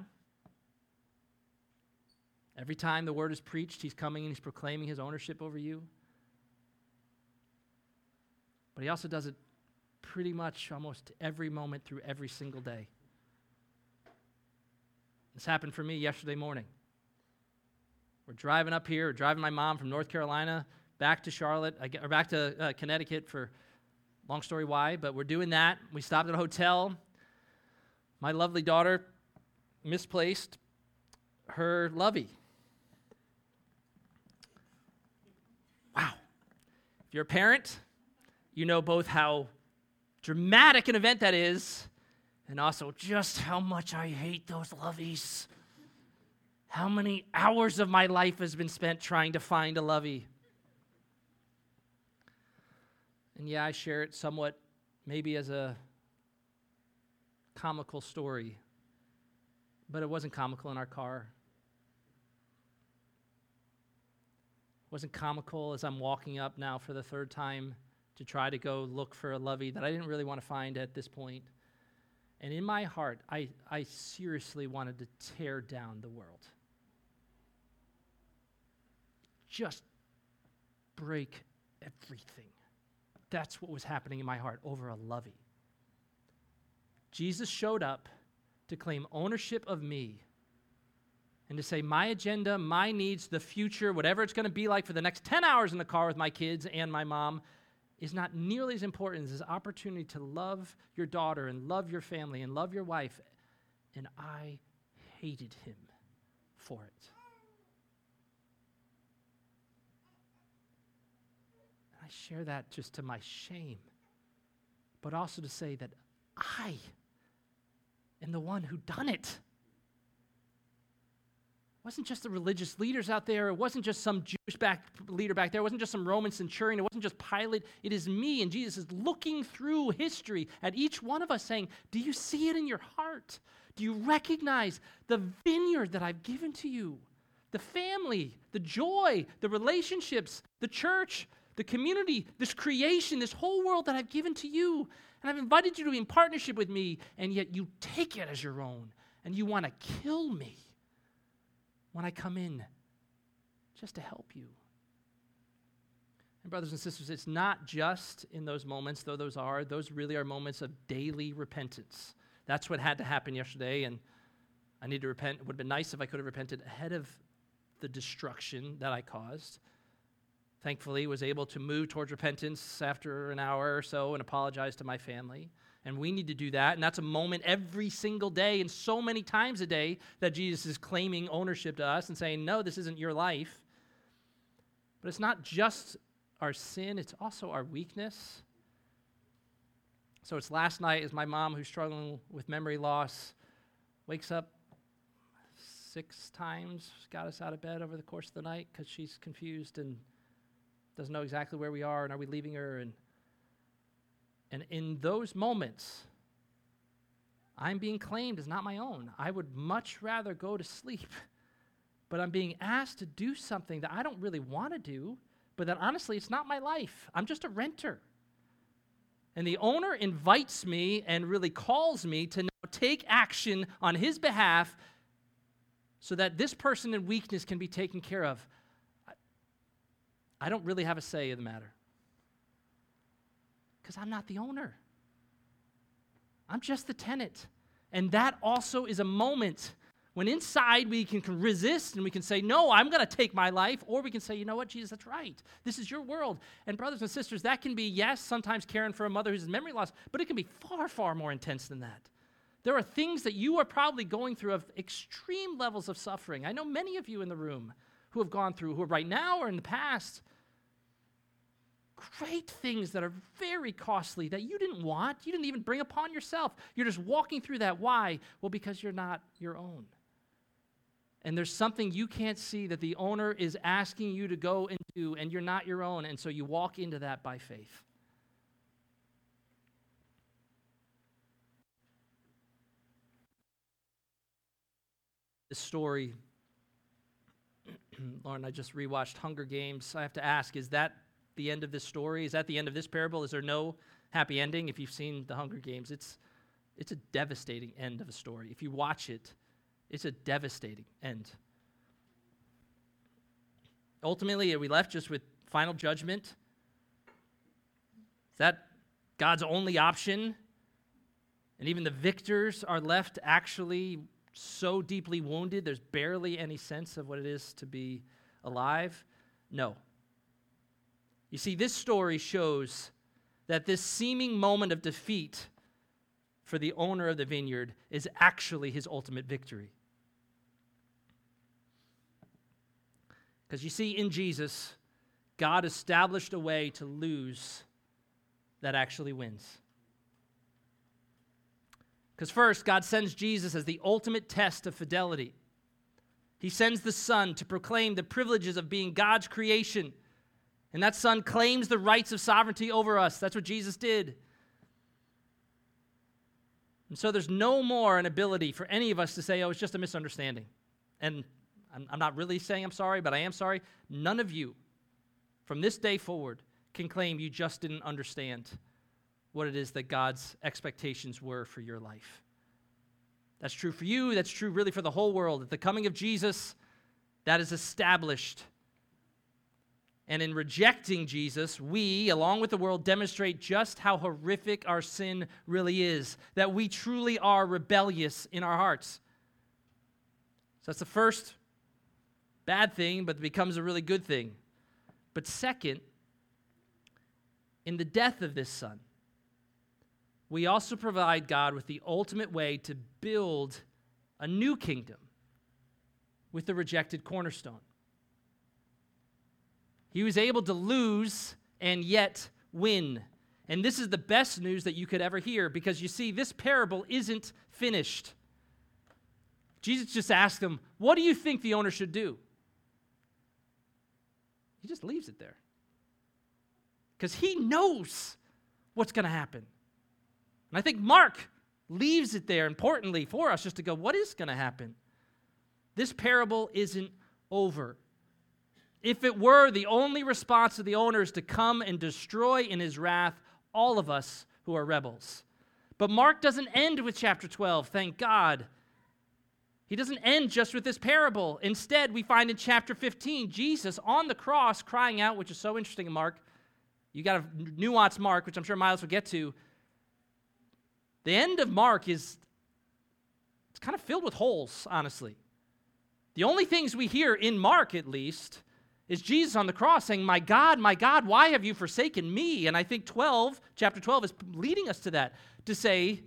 Every time the word is preached, he's coming and he's proclaiming his ownership over you. But he also does it pretty much almost every moment through every single day. This happened for me yesterday morning. We're driving up here, we're driving my mom from North Carolina back to Charlotte, or back to uh, Connecticut for long story why, but we're doing that. We stopped at a hotel. My lovely daughter misplaced her lovey. Wow. If you're a parent, you know both how dramatic an event that is and also just how much I hate those loveys. How many hours of my life has been spent trying to find a lovey. And yeah, I share it somewhat maybe as a comical story, but it wasn't comical in our car. It wasn't comical as I'm walking up now for the third time to try to go look for a lovey that I didn't really want to find at this point. And in my heart, I, I seriously wanted to tear down the world. Just break everything. That's what was happening in my heart over a lovey. Jesus showed up to claim ownership of me and to say my agenda, my needs, the future, whatever it's going to be like for the next ten hours in the car with my kids and my mom is not nearly as important as this opportunity to love your daughter and love your family and love your wife. And I hated him for it. I share that just to my shame, but also to say that I am the one who done it. It wasn't just the religious leaders out there. It wasn't just some Jewish back leader back there. It wasn't just some Roman centurion. It wasn't just Pilate. It is me, and Jesus is looking through history at each one of us saying, do you see it in your heart? Do you recognize the vineyard that I've given to you? The family, the joy, the relationships, the church, the community, this creation, this whole world that I've given to you. And I've invited you to be in partnership with me, and yet you take it as your own, and you want to kill me when I come in just to help you. And brothers and sisters, it's not just in those moments, though those are, those really are moments of daily repentance. That's what had to happen yesterday, and I need to repent. It would have been nice if I could have repented ahead of the destruction that I caused. Thankfully, was able to move towards repentance after an hour or so and apologize to my family. And we need to do that. And that's a moment every single day and so many times a day that Jesus is claiming ownership to us and saying, no, this isn't your life. But it's not just our sin, it's also our weakness. So it's last night as my mom, who's struggling with memory loss, wakes up six times, got us out of bed over the course of the night because she's confused and doesn't know exactly where we are and are we leaving her. And, and in those moments, I'm being claimed as not my own. I would much rather go to sleep, but I'm being asked to do something that I don't really want to do, but that honestly, it's not my life. I'm just a renter. And the owner invites me and really calls me to now take action on his behalf so that this person in weakness can be taken care of. I don't really have a say in the matter because I'm not the owner. I'm just the tenant. And that also is a moment when inside we can resist and we can say, no, I'm going to take my life, or we can say, you know what, Jesus, that's right. This is your world. And brothers and sisters, that can be, yes, sometimes caring for a mother who's in memory loss, but it can be far, far more intense than that. There are things that you are probably going through of extreme levels of suffering. I know many of you in the room who have gone through, who are right now or in the past. great things that are very costly that you didn't want, you didn't even bring upon yourself. You're just walking through that. Why? Well, because you're not your own. And there's something you can't see that the owner is asking you to go into, and you're not your own, and so you walk into that by faith. This story, Lauren, I just rewatched Hunger Games. I have to ask, is that the end of this story? Is that the end of this parable? Is there no happy ending? If you've seen the Hunger Games, it's it's a devastating end of a story. If you watch it, it's a devastating end. Ultimately, are we left just with final judgment? Is that God's only option? And even the victors are left actually so deeply wounded, there's barely any sense of what it is to be alive? No. You see, this story shows that this seeming moment of defeat for the owner of the vineyard is actually his ultimate victory. Because you see, in Jesus, God established a way to lose that actually wins. Because first, God sends Jesus as the ultimate test of fidelity. He sends the Son to proclaim the privileges of being God's creation. And that Son claims the rights of sovereignty over us. That's what Jesus did. And so there's no more an ability for any of us to say, oh, it's just a misunderstanding. And I'm, I'm not really saying I'm sorry, but I am sorry. None of you, from this day forward, can claim you just didn't understand what it is that God's expectations were for your life. That's true for you. That's true really for the whole world. At the coming of Jesus, that is established. And in rejecting Jesus, we, along with the world, demonstrate just how horrific our sin really is, that we truly are rebellious in our hearts. So that's the first bad thing, but it becomes a really good thing. But second, in the death of this Son, we also provide God with the ultimate way to build a new kingdom with the rejected cornerstone. He was able to lose and yet win. And this is the best news that you could ever hear, because you see, this parable isn't finished. Jesus just asked them, what do you think the owner should do? He just leaves it there. Because he knows what's going to happen. And I think Mark leaves it there, importantly, for us just to go, what is going to happen? This parable isn't over. If it were, the only response of the owner is to come and destroy in his wrath all of us who are rebels. But Mark doesn't end with chapter twelve, thank God. He doesn't end just with this parable. Instead, we find in chapter fifteen, Jesus on the cross crying out, which is so interesting in Mark. You got a nuanced Mark, which I'm sure Miles will get to. The end of Mark is, it's kind of filled with holes, honestly. The only things we hear in Mark, at least, is Jesus on the cross saying, my God, my God, why have you forsaken me? And I think twelve, chapter twelve is leading us to that, to say,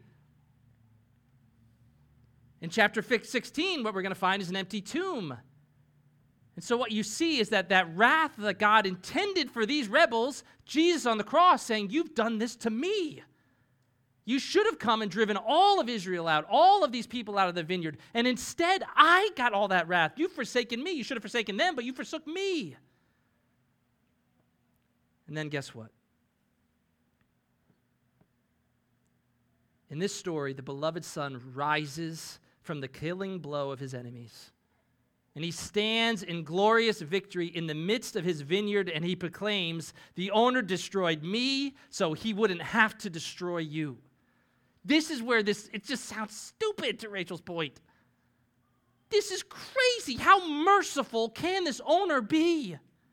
in chapter sixteen, what we're going to find is an empty tomb. And so what you see is that that wrath that God intended for these rebels, Jesus on the cross saying, you've done this to me. You should have come and driven all of Israel out, all of these people out of the vineyard. And instead, I got all that wrath. You've forsaken me. You should have forsaken them, but you forsook me. And then guess what? In this story, the beloved Son rises from the killing blow of his enemies. And he stands in glorious victory in the midst of his vineyard, and he proclaims, the owner destroyed me, so he wouldn't have to destroy you. This is where this, it just sounds stupid, to Rachel's point. This is crazy. How merciful can this owner be?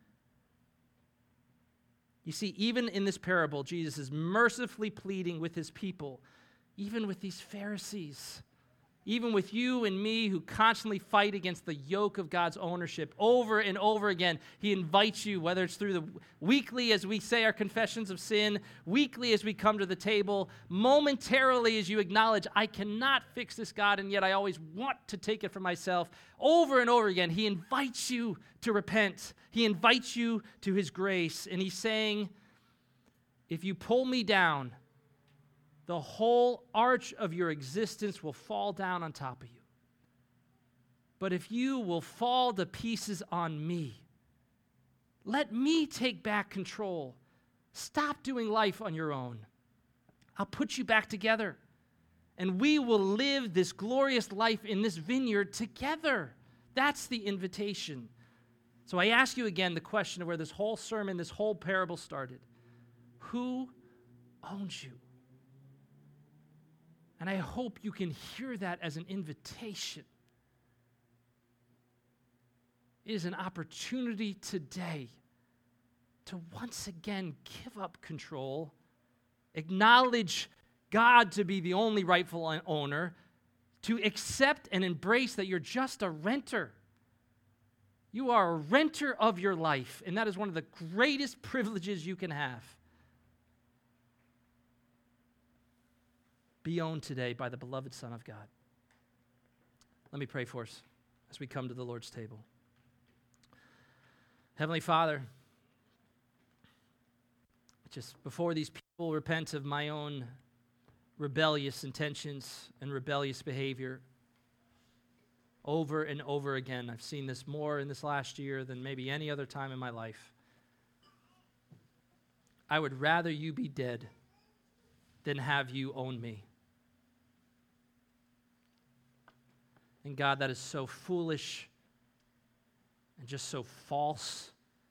You see, even in this parable, Jesus is mercifully pleading with his people, even with these Pharisees, even with you and me who constantly fight against the yoke of God's ownership. Over and over again, he invites you, whether it's through the weekly as we say our confessions of sin, weekly as we come to the table, momentarily as you acknowledge, I cannot fix this, God, and yet I always want to take it for myself. Over and over again, he invites you to repent. He invites you to his grace, and he's saying, If you pull me down, the whole arch of your existence will fall down on top of you. But if you will fall to pieces on me, let me take back control. Stop doing life on your own. I'll put you back together, and we will live this glorious life in this vineyard together. That's the invitation. So I ask you again the question of where this whole sermon, this whole parable started. Who owns you? And I hope you can hear that as an invitation. It is an opportunity today to once again give up control, acknowledge God to be the only rightful owner, to accept and embrace that you're just a renter. You are a renter of your life, and that is one of the greatest privileges you can have. Be owned today by the beloved Son of God. Let me pray for us as we come to the Lord's table. Heavenly Father, just before these people repent of my own rebellious intentions and rebellious behavior, over and over again, I've seen this more in this last year than maybe any other time in my life. I would rather you be dead than have you own me. And God, that is so foolish and just so false.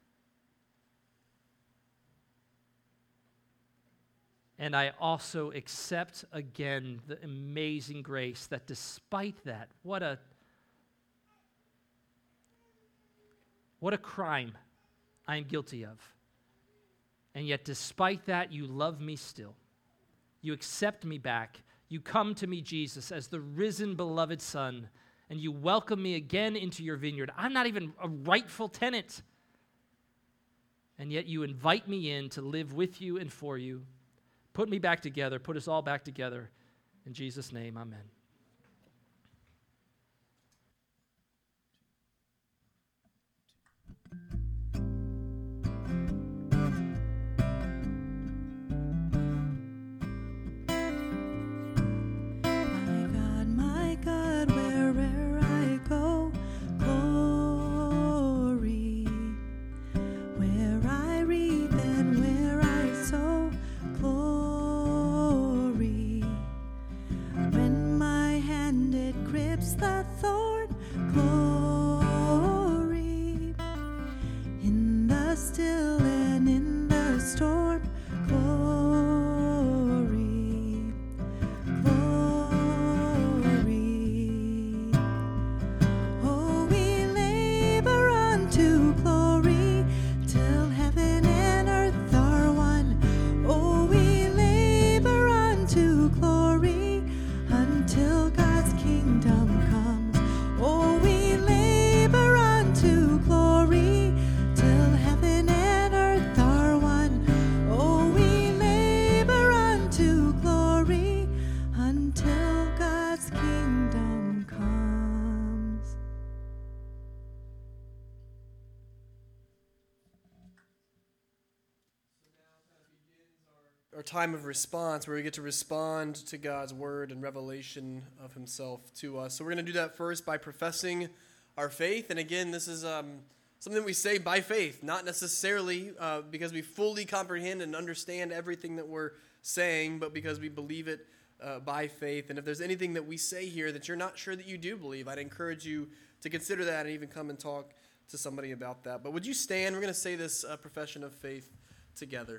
And I also accept again the amazing grace that despite that, what a what a crime I am guilty of. And yet despite that, you love me still. You accept me back. You come to me, Jesus, as the risen beloved Son, and you welcome me again into your vineyard. I'm not even a rightful tenant. And yet you invite me in to live with you and for you. Put me back together. Put us all back together. In Jesus' name, amen. Our time of response, where we get to respond to God's word and revelation of himself to us. So we're going to do that first by professing our faith. And again, this is um, something that we say by faith, not necessarily uh, because we fully comprehend and understand everything that we're saying, but because we believe it uh, by faith. And if there's anything that we say here that you're not sure that you do believe, I'd encourage you to consider that and even come and talk to somebody about that. But would you stand? We're going to say this uh, profession of faith together,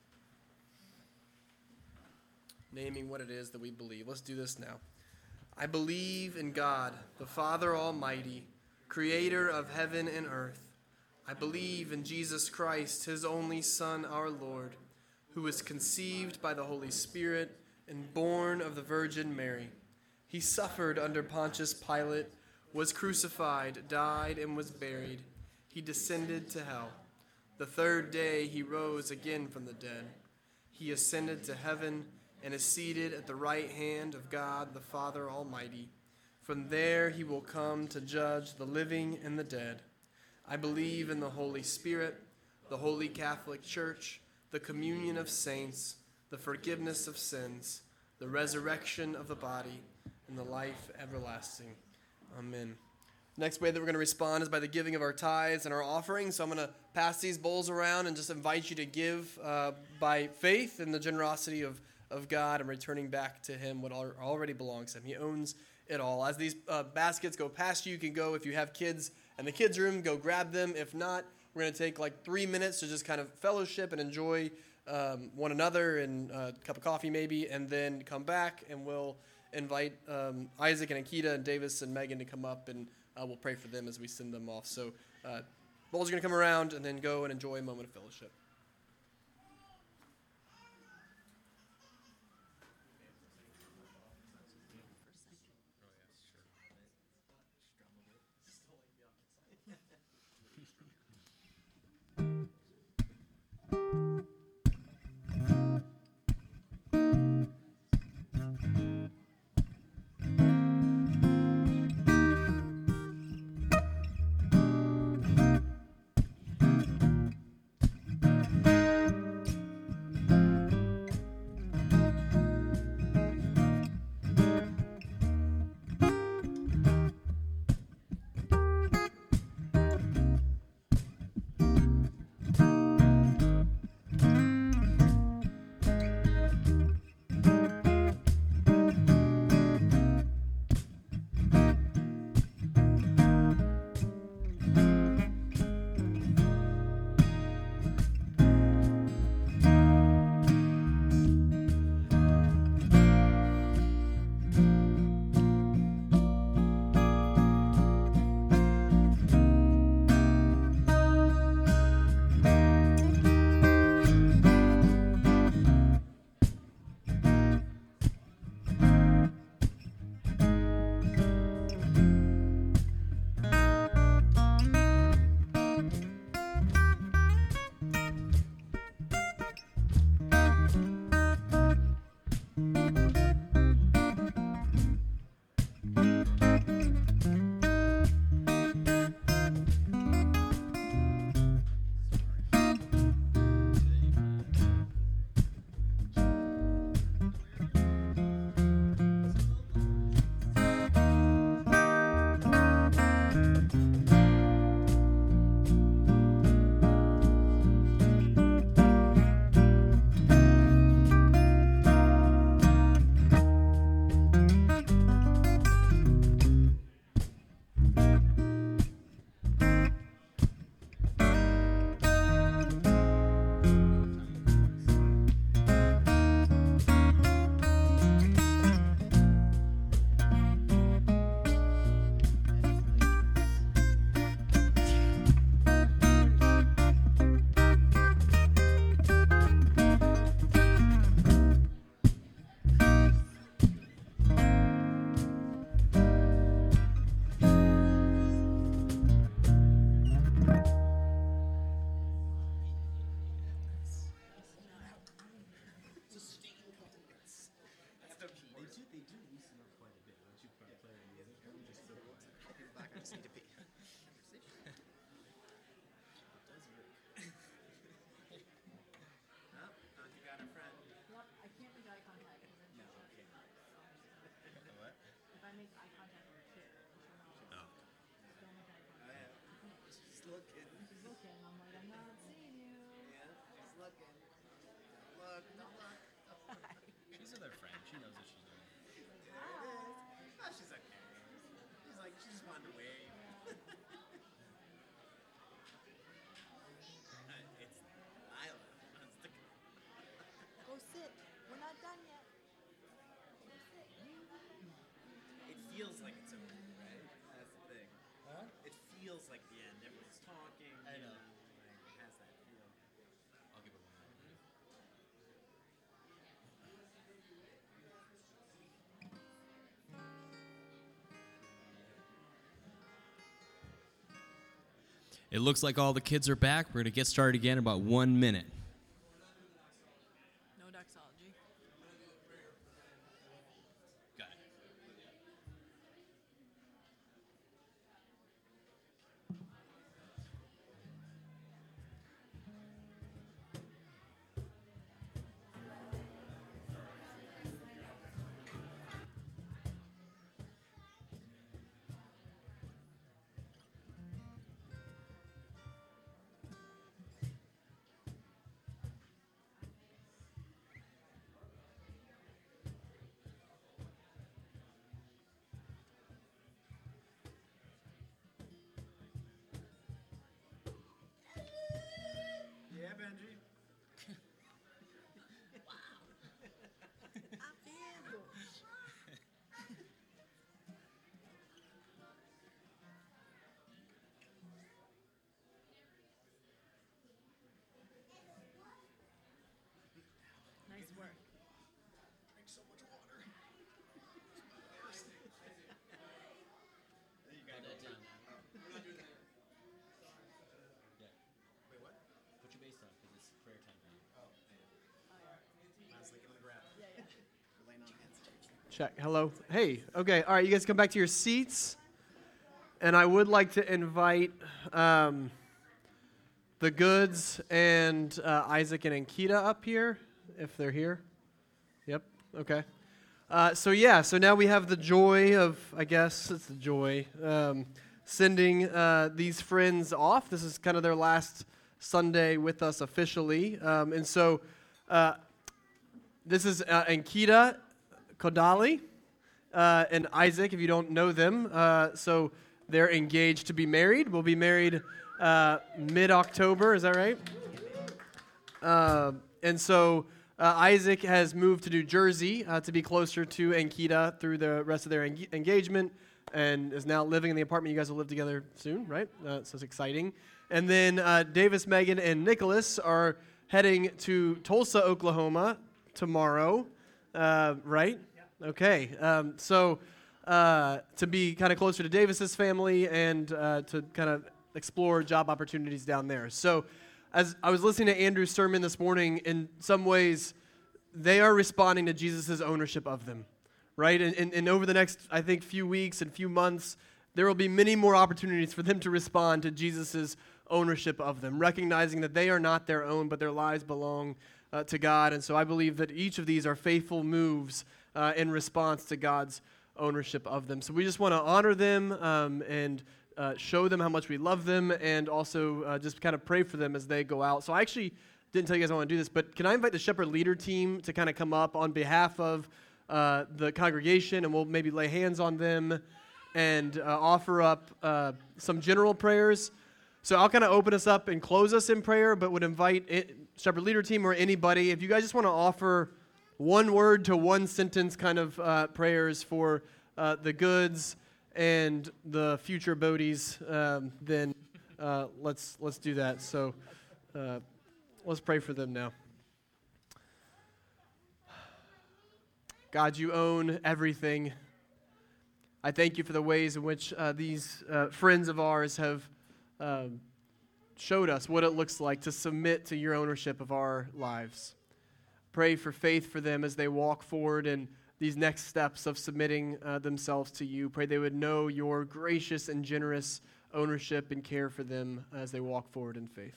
naming what it is that we believe. Let's do this now. I believe in God, the Father Almighty, creator of heaven and earth. I believe in Jesus Christ, his only Son, our Lord, who was conceived by the Holy Spirit and born of the Virgin Mary. He suffered under Pontius Pilate, was crucified, died, and was buried. He descended to hell. The third day he rose again from the dead. He ascended to heaven and is seated at the right hand of God the Father Almighty. From there he will come to judge the living and the dead. I believe in the Holy Spirit, the Holy Catholic Church, the communion of saints, the forgiveness of sins, the resurrection of the body, and the life everlasting. Amen. Next way that we're going to respond is by the giving of our tithes and our offerings. So I'm going to pass these bowls around and just invite you to give uh, by faith in the generosity of, of God and returning back to him what al- already belongs to him. He owns it all. As these uh, baskets go past you, you can go, if you have kids in the kids' room, go grab them. If not, we're going to take like three minutes to just kind of fellowship and enjoy um, one another and a cup of coffee maybe, and then come back and we'll invite um, Isaac and Akita and Davis and Megan to come up, and uh, we'll pray for them as we send them off. So uh, bowls are going to come around, and then go and enjoy a moment of fellowship. She's with her friend. She knows what she's doing. Oh, she's okay. She's like, she just wanted to wave. Uh, it's Lila. It's the- Go sit. We're not done yet. It feels like it's over, right? That's the thing. Huh? It feels like the end. Everyone's talking. I you know. Like, it has that feel. I'll give her one more minute. It looks like all the kids are back. We're going to get started again in about one minute. No doxology. Got it. Benji. Nice work. Drink so much water. You gotta go down. We're not doing that. Yeah. Wait, what? Put your bass on because it's prayer time now. Oh, yeah. I was like, I'm gonna grab. Yeah, yeah. We're laying on hands. Check. Hello. Hey. Okay. All right. You guys come back to your seats. And I would like to invite um, the Goods and uh, Isaac and Ankita up here, if they're here. Yep. Okay. Uh, so yeah. So now we have the joy of, I guess it's the joy, um, sending uh, these friends off. This is kind of their last Sunday with us officially. Um, and so uh, this is uh, Ankita Kodali uh, and Isaac, if you don't know them. Uh, so they're engaged to be married. We'll be married uh, mid-October. Is that right? Uh, and so uh, Isaac has moved to New Jersey uh, to be closer to Ankita through the rest of their en- engagement and is now living in the apartment. You guys will live together soon, right? Uh, so it's exciting. And then uh, Davis, Megan, and Nicholas are heading to Tulsa, Oklahoma tomorrow, uh, right? Yeah. Okay. Um, so uh, to be kind of closer to Davis's family and uh, to kind of explore job opportunities down there. So as I was listening to Andrew's sermon this morning, in some ways, they are responding to Jesus' ownership of them, right? And, and, and over the next, I think, few weeks and few months, there will be many more opportunities for them to respond to Jesus' ownership of them, recognizing that they are not their own, but their lives belong uh, to God. And so I believe that each of these are faithful moves uh, in response to God's ownership of them. So we just want to honor them um, and uh, show them how much we love them, and also uh, just kind of pray for them as they go out. So I actually didn't tell you guys I want to do this, but can I invite the Shepherd Leader team to kind of come up on behalf of uh, the congregation, and we'll maybe lay hands on them and uh, offer up uh, some general prayers. So I'll kind of open us up and close us in prayer, but would invite it, Shepherd Leader team or anybody, if you guys just want to offer one word to one sentence kind of uh, prayers for uh, the Goods and the future Bodies, um, then uh, let's let's do that. So uh, let's pray for them now. God, you own everything. I thank you for the ways in which uh, these uh, friends of ours have um, showed us what it looks like to submit to your ownership of our lives. Pray for faith for them as they walk forward in these next steps of submitting uh, themselves to you. Pray they would know your gracious and generous ownership and care for them as they walk forward in faith.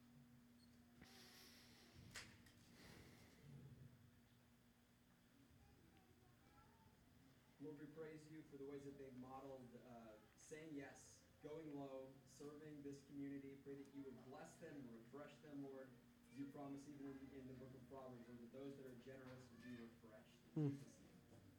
Lord, we praise you for the ways that they've modeled uh, saying yes, going low, serving this community. Pray that you would bless them, refresh them, Lord. As you promise even in, in the book of Proverbs, Lord, that those that are generous would be refreshed. In Jesus' name.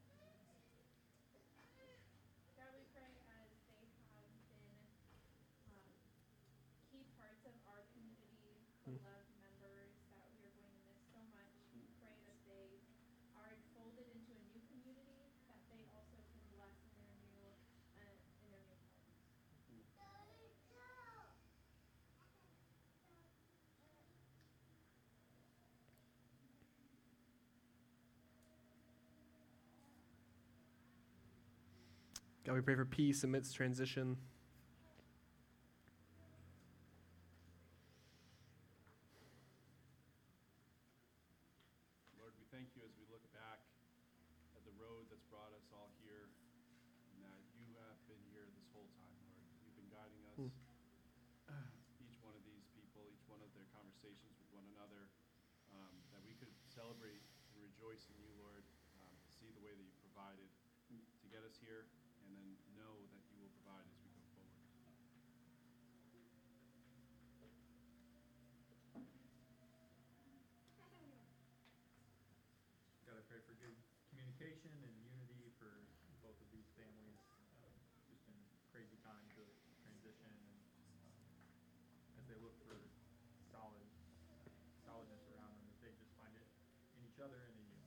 God, we pray as they have been um, key parts of our community, beloved members that we are going to miss so much. We pray that they are folded into a new community, that they also can bless in their new uh, in their new homes. God, we pray for peace amidst transition. Lord, we thank you as we look back at the road that's brought us all here, and that you have been here this whole time, Lord. You've been guiding us, Mm. each one of these people, each one of their conversations with one another, um, that we could celebrate and rejoice in you, Lord, um, to see the way that you provided to get us here, and then know that you will provide as we go forward. God, I pray for good communication and unity for both of these families. Uh, just been crazy times of transition, and um, as they look for solid each other and in you.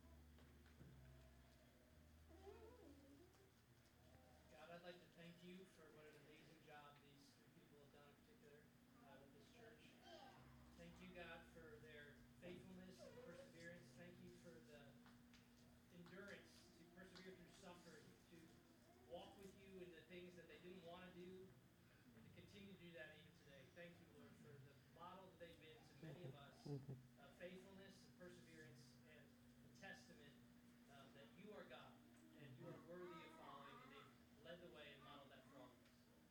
God, I'd like to thank you for what an amazing job these three people have done in particular uh, with this church. Thank you, God, for their faithfulness and perseverance. Thank you for the endurance to persevere through suffering, to walk with you in the things that they didn't want to do, and to continue to do that even today. Thank you, Lord, for the model that they've been to many of us, uh, faithfulness and perseverance, and a testament uh, that you are God, and you are worthy of following, and they've led the way and modeled that for all of us.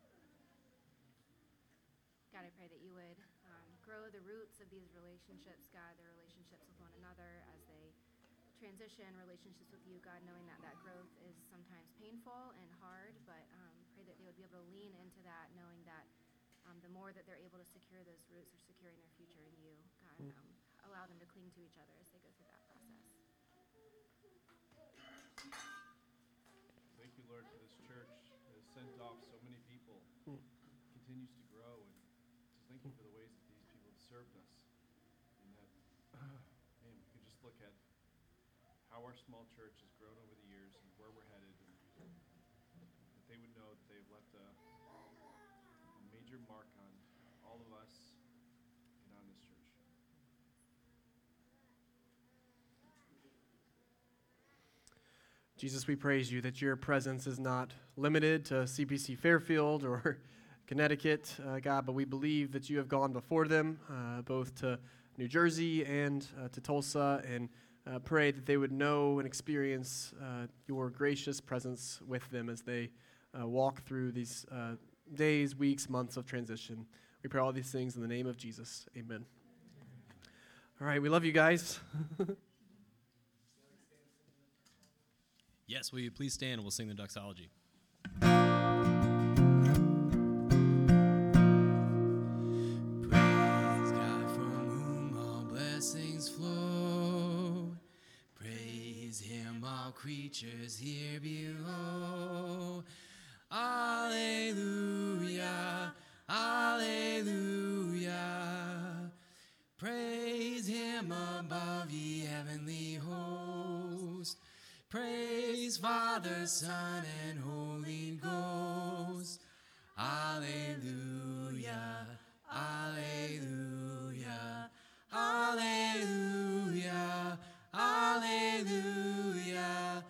God, I pray that you would um, grow the roots of these relationships, God, their relationships with one another as they transition relationships with you, God, knowing that that growth is sometimes painful and hard, but um, pray that they would be able to lean into that, knowing that um, the more that they're able to secure those roots, they're securing their future in you. God, um, allow them to cling to each other as they go through that process. Thank you, Lord, for this church that has sent off so many people, continues to grow, and just thank you for the ways that these people have served us. And that, man, we can just look at how our small church has grown over the years and where we're headed, and that they would know that they've left a, a major mark on all of us and on this church. Jesus, we praise you that your presence is not limited to C P C Fairfield or Connecticut, uh, God, but we believe that you have gone before them, uh, both to New Jersey and uh, to Tulsa, and uh, pray that they would know and experience uh, your gracious presence with them as they uh, walk through these uh, days, weeks, months of transition. We pray all these things in the name of Jesus. Amen. All right, we love you guys. Yes, will you please stand and we'll sing the doxology. Praise God from whom all blessings flow. Praise him, all creatures here below. Alleluia, alleluia. Praise him above, ye heavenly host. Praise Father, Son, and Holy Ghost. Alleluia, alleluia, alleluia, alleluia,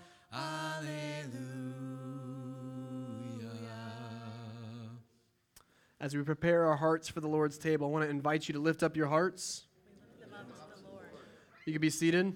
alleluia. As we prepare our hearts for the Lord's table, I want to invite you to lift up your hearts. We lift them up to the Lord. You can be seated.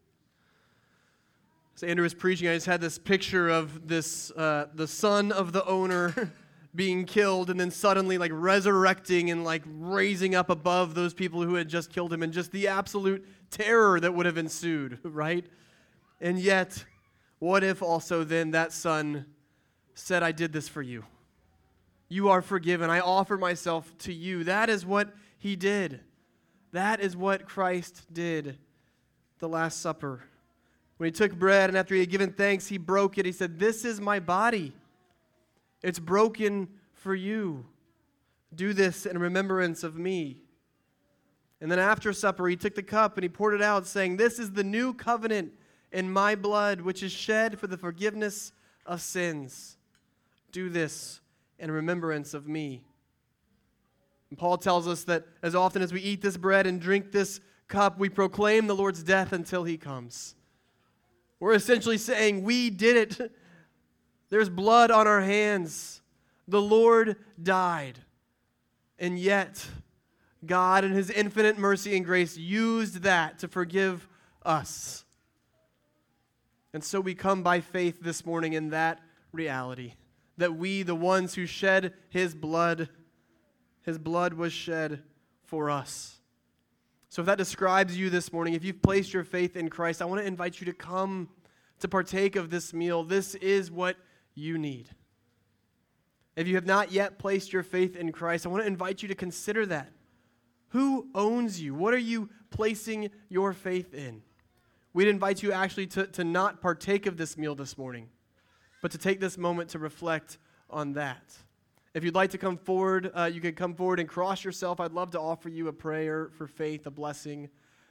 As Andrew was preaching, I just had this picture of this, uh, the son of the owner being killed and then suddenly like resurrecting and like raising up above those people who had just killed him, and just the absolute terror that would have ensued, right? And yet, what if also then that son said, I did this for you. You are forgiven. I offer myself to you. That is what he did. That is what Christ did, the Last Supper. When he took bread and after he had given thanks, he broke it. He said, this is my body. It's broken for you. Do this in remembrance of me. And then after supper, he took the cup and he poured it out, saying, this is the new covenant in my blood, which is shed for the forgiveness of sins. Do this in remembrance of me. And Paul tells us that as often as we eat this bread and drink this cup, we proclaim the Lord's death until he comes. We're essentially saying, we did it. There's blood on our hands. The Lord died. And yet, God in his infinite mercy and grace used that to forgive us. And so we come by faith this morning in that reality, that we, the ones who shed his blood, his blood was shed for us. So if that describes you this morning, if you've placed your faith in Christ, I want to invite you to come to partake of this meal. This is what you need. If you have not yet placed your faith in Christ, I want to invite you to consider that. Who owns you? What are you placing your faith in? We'd invite you actually to, to not partake of this meal this morning, but to take this moment to reflect on that. If you'd like to come forward, uh, you can come forward and cross yourself. I'd love to offer you a prayer for faith, a blessing.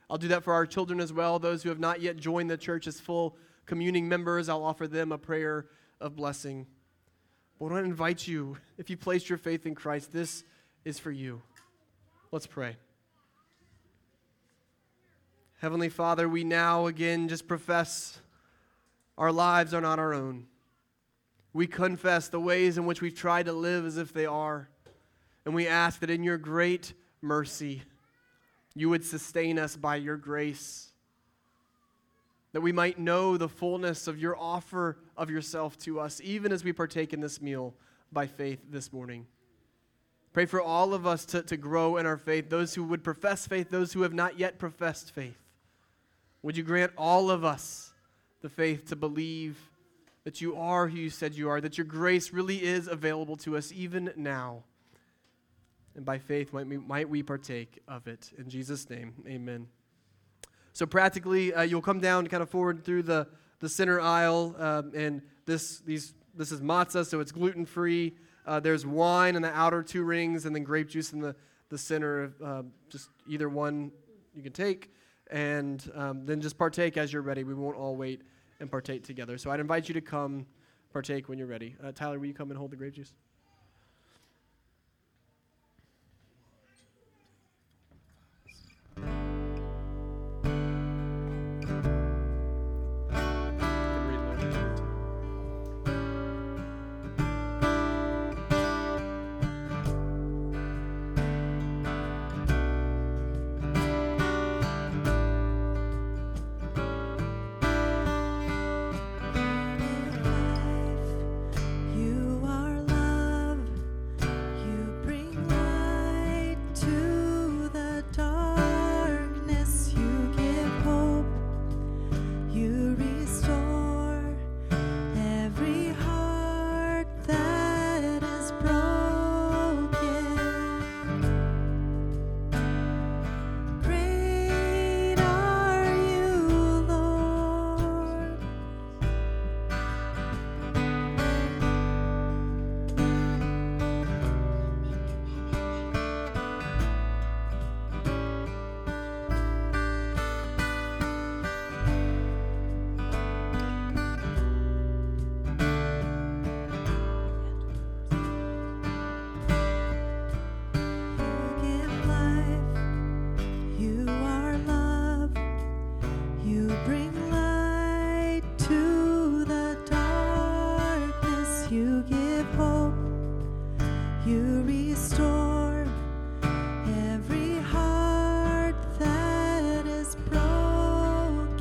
I'll do that for our children as well. Those who have not yet joined the church as full communing members, I'll offer them a prayer of blessing. But I want to invite you, if you placed your faith in Christ, this is for you. Let's pray. Heavenly Father, we now again just profess our lives are not our own. We confess the ways in which we've tried to live as if they are. And we ask that in your great mercy, you would sustain us by your grace, that we might know the fullness of your offer of yourself to us, even as we partake in this meal by faith this morning. Pray for all of us to, to grow in our faith, those who would profess faith, those who have not yet professed faith. Would you grant all of us the faith to believe that you are who you said you are, that your grace really is available to us even now. And by faith might we, might we partake of it. In Jesus' name, amen. So practically, uh, you'll come down kind of forward through the, the center aisle, um, and this these this is matzah, so it's gluten-free. Uh, there's wine in the outer two rings, and then grape juice in the, the center. Uh, just either one you can take, and um, then just partake as you're ready. We won't all wait and partake together. So I'd invite you to come partake when you're ready. Uh, Tyler, will you come and hold the grape juice? You are love. You bring light to the darkness. You give hope. You restore every heart that is broken. Great are you, Lord. You give life. You are love. You bring light to the darkness. You give hope. You restore every heart that is broken.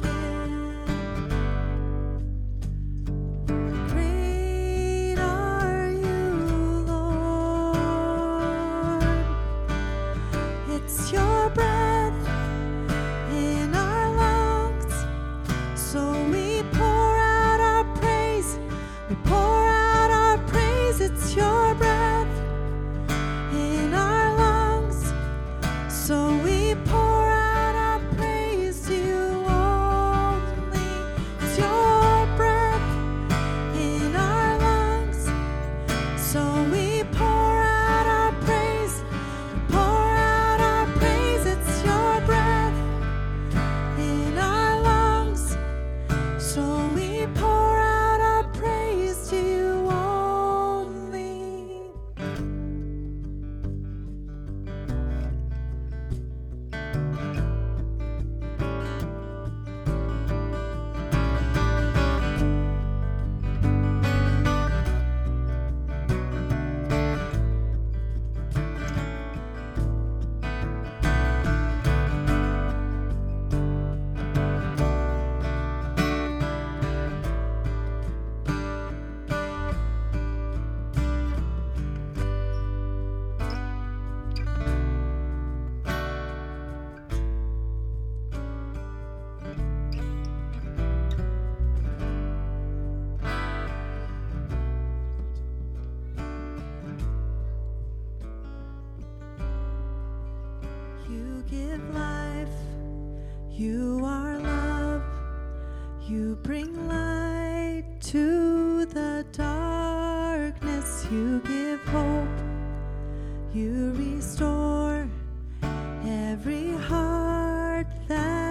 Great are you, Lord. It's your breath in our lungs, so we pour out our praise. We pour out our praise. It's your breath in our lungs, so we pour out our praise to you only. It's your breath in our lungs, so we pour out our praise. We pour out our praise. It's your breath in our lungs, so we pour out our praise to you only. You give life. You are love. You bring light to the darkness. You give hope. You restore every heart that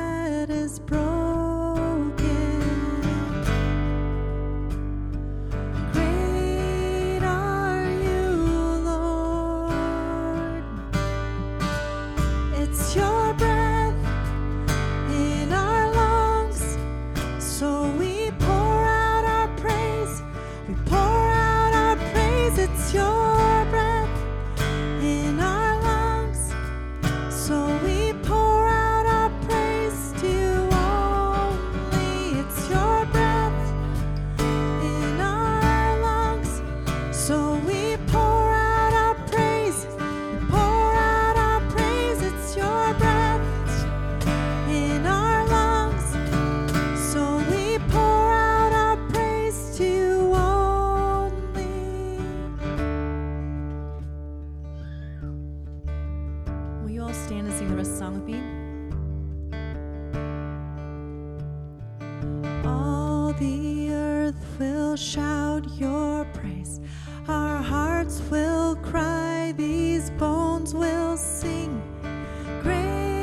will shout your praise. Our hearts will cry, these bones will sing. Great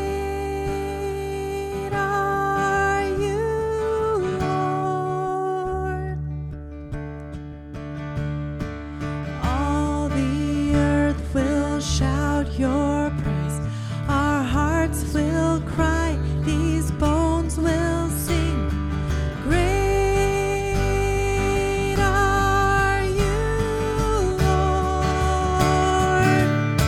are you, Lord. All the earth will shout your praise. Our hearts will cry, these bones will sing. Great are you, Lord.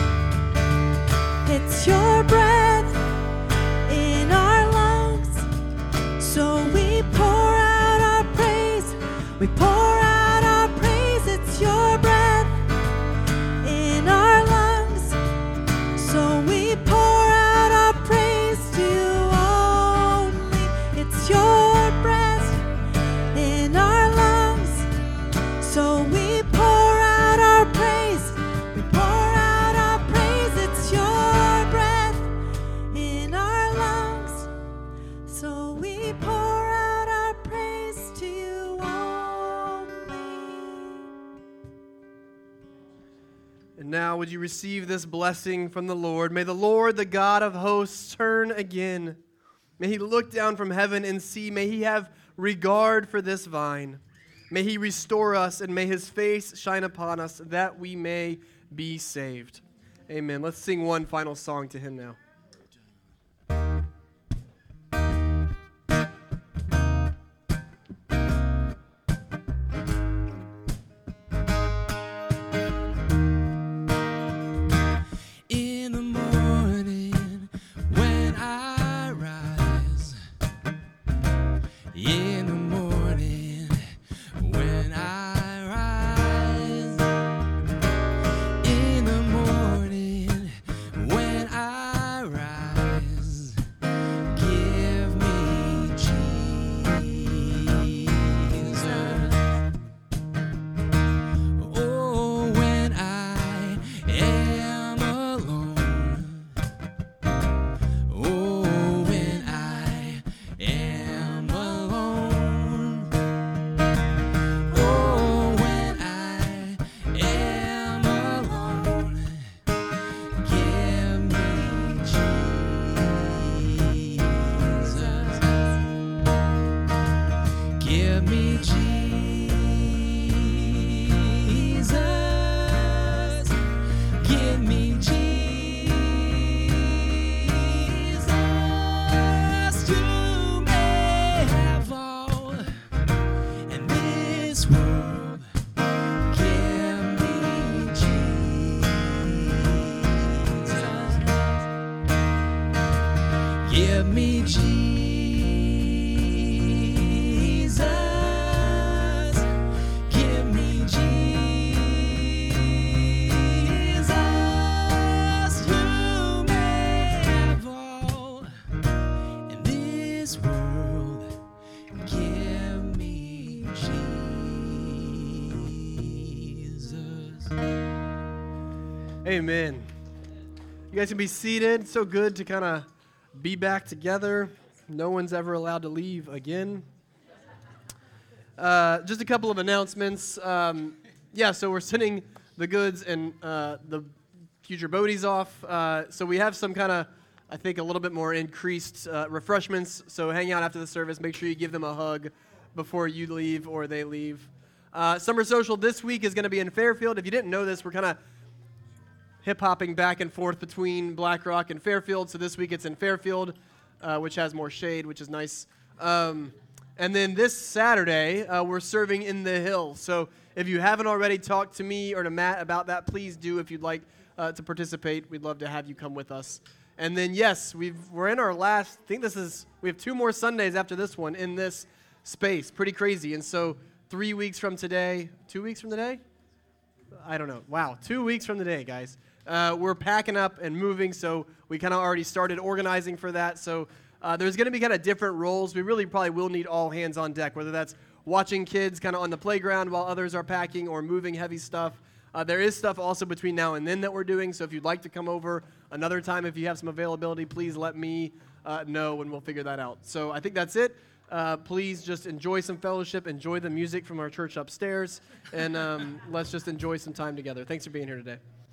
It's your breath in our lungs, so we pour out our praise. We pour out our praise. It's your breath in our lungs, so we pour out our praise to you only. It's your breath in our lungs, so we pour out our praise. We pour out our praise. It's your breath in our lungs, so we pour out our praise to you only. And now would you receive this blessing from the Lord? May the Lord, the God of hosts, turn again. May he look down from heaven and see. May he have regard for this vine. May he restore us, and may his face shine upon us, that we may be saved. Amen. Let's sing one final song to him now. In the morning when I rise, in the morning when I rise, in the morning when I rise, give me Jesus. Oh, when I am alone, oh, when I am alone, oh, when I am alone, give me Jesus. Give me Jesus. Give me Jesus. You may have all in this world. Give me Jesus. Give me Jesus. Give me Jesus. You may have all in this world. Give me Jesus. Amen. You guys can be seated. It's so good to kind of be back together. No one's ever allowed to leave again. Uh, just a couple of announcements. Um, yeah, so we're sending the goods and uh, the future boaties off. Uh, so we have some kind of, I think, a little bit more increased uh, refreshments. So hang out after the service. Make sure you give them a hug before you leave or they leave. Uh, Summer Social this week is going to be in Fairfield. If you didn't know this, we're kind of hip-hopping back and forth between Black Rock and Fairfield. So this week it's in Fairfield, uh, which has more shade, which is nice. Um, and then this Saturday, uh, we're serving in the Hill. So if you haven't already talked to me or to Matt about that, please do. If you'd like uh, to participate, we'd love to have you come with us. And then, yes, we've, we're in our last, I think this is, we have two more Sundays after this one in this space. Pretty crazy. And so three weeks from today, two weeks from today? I don't know. Wow, two weeks from today, guys. Uh, we're packing up and moving, so we kind of already started organizing for that. So uh, there's going to be kind of different roles. We really probably will need all hands on deck, whether that's watching kids kind of on the playground while others are packing or moving heavy stuff. Uh, there is stuff also between now and then that we're doing, so if you'd like to come over another time, if you have some availability, please let me uh, know, and we'll figure that out. So I think that's it. Uh, please just enjoy some fellowship, enjoy the music from our church upstairs, and um, let's just enjoy some time together. Thanks for being here today.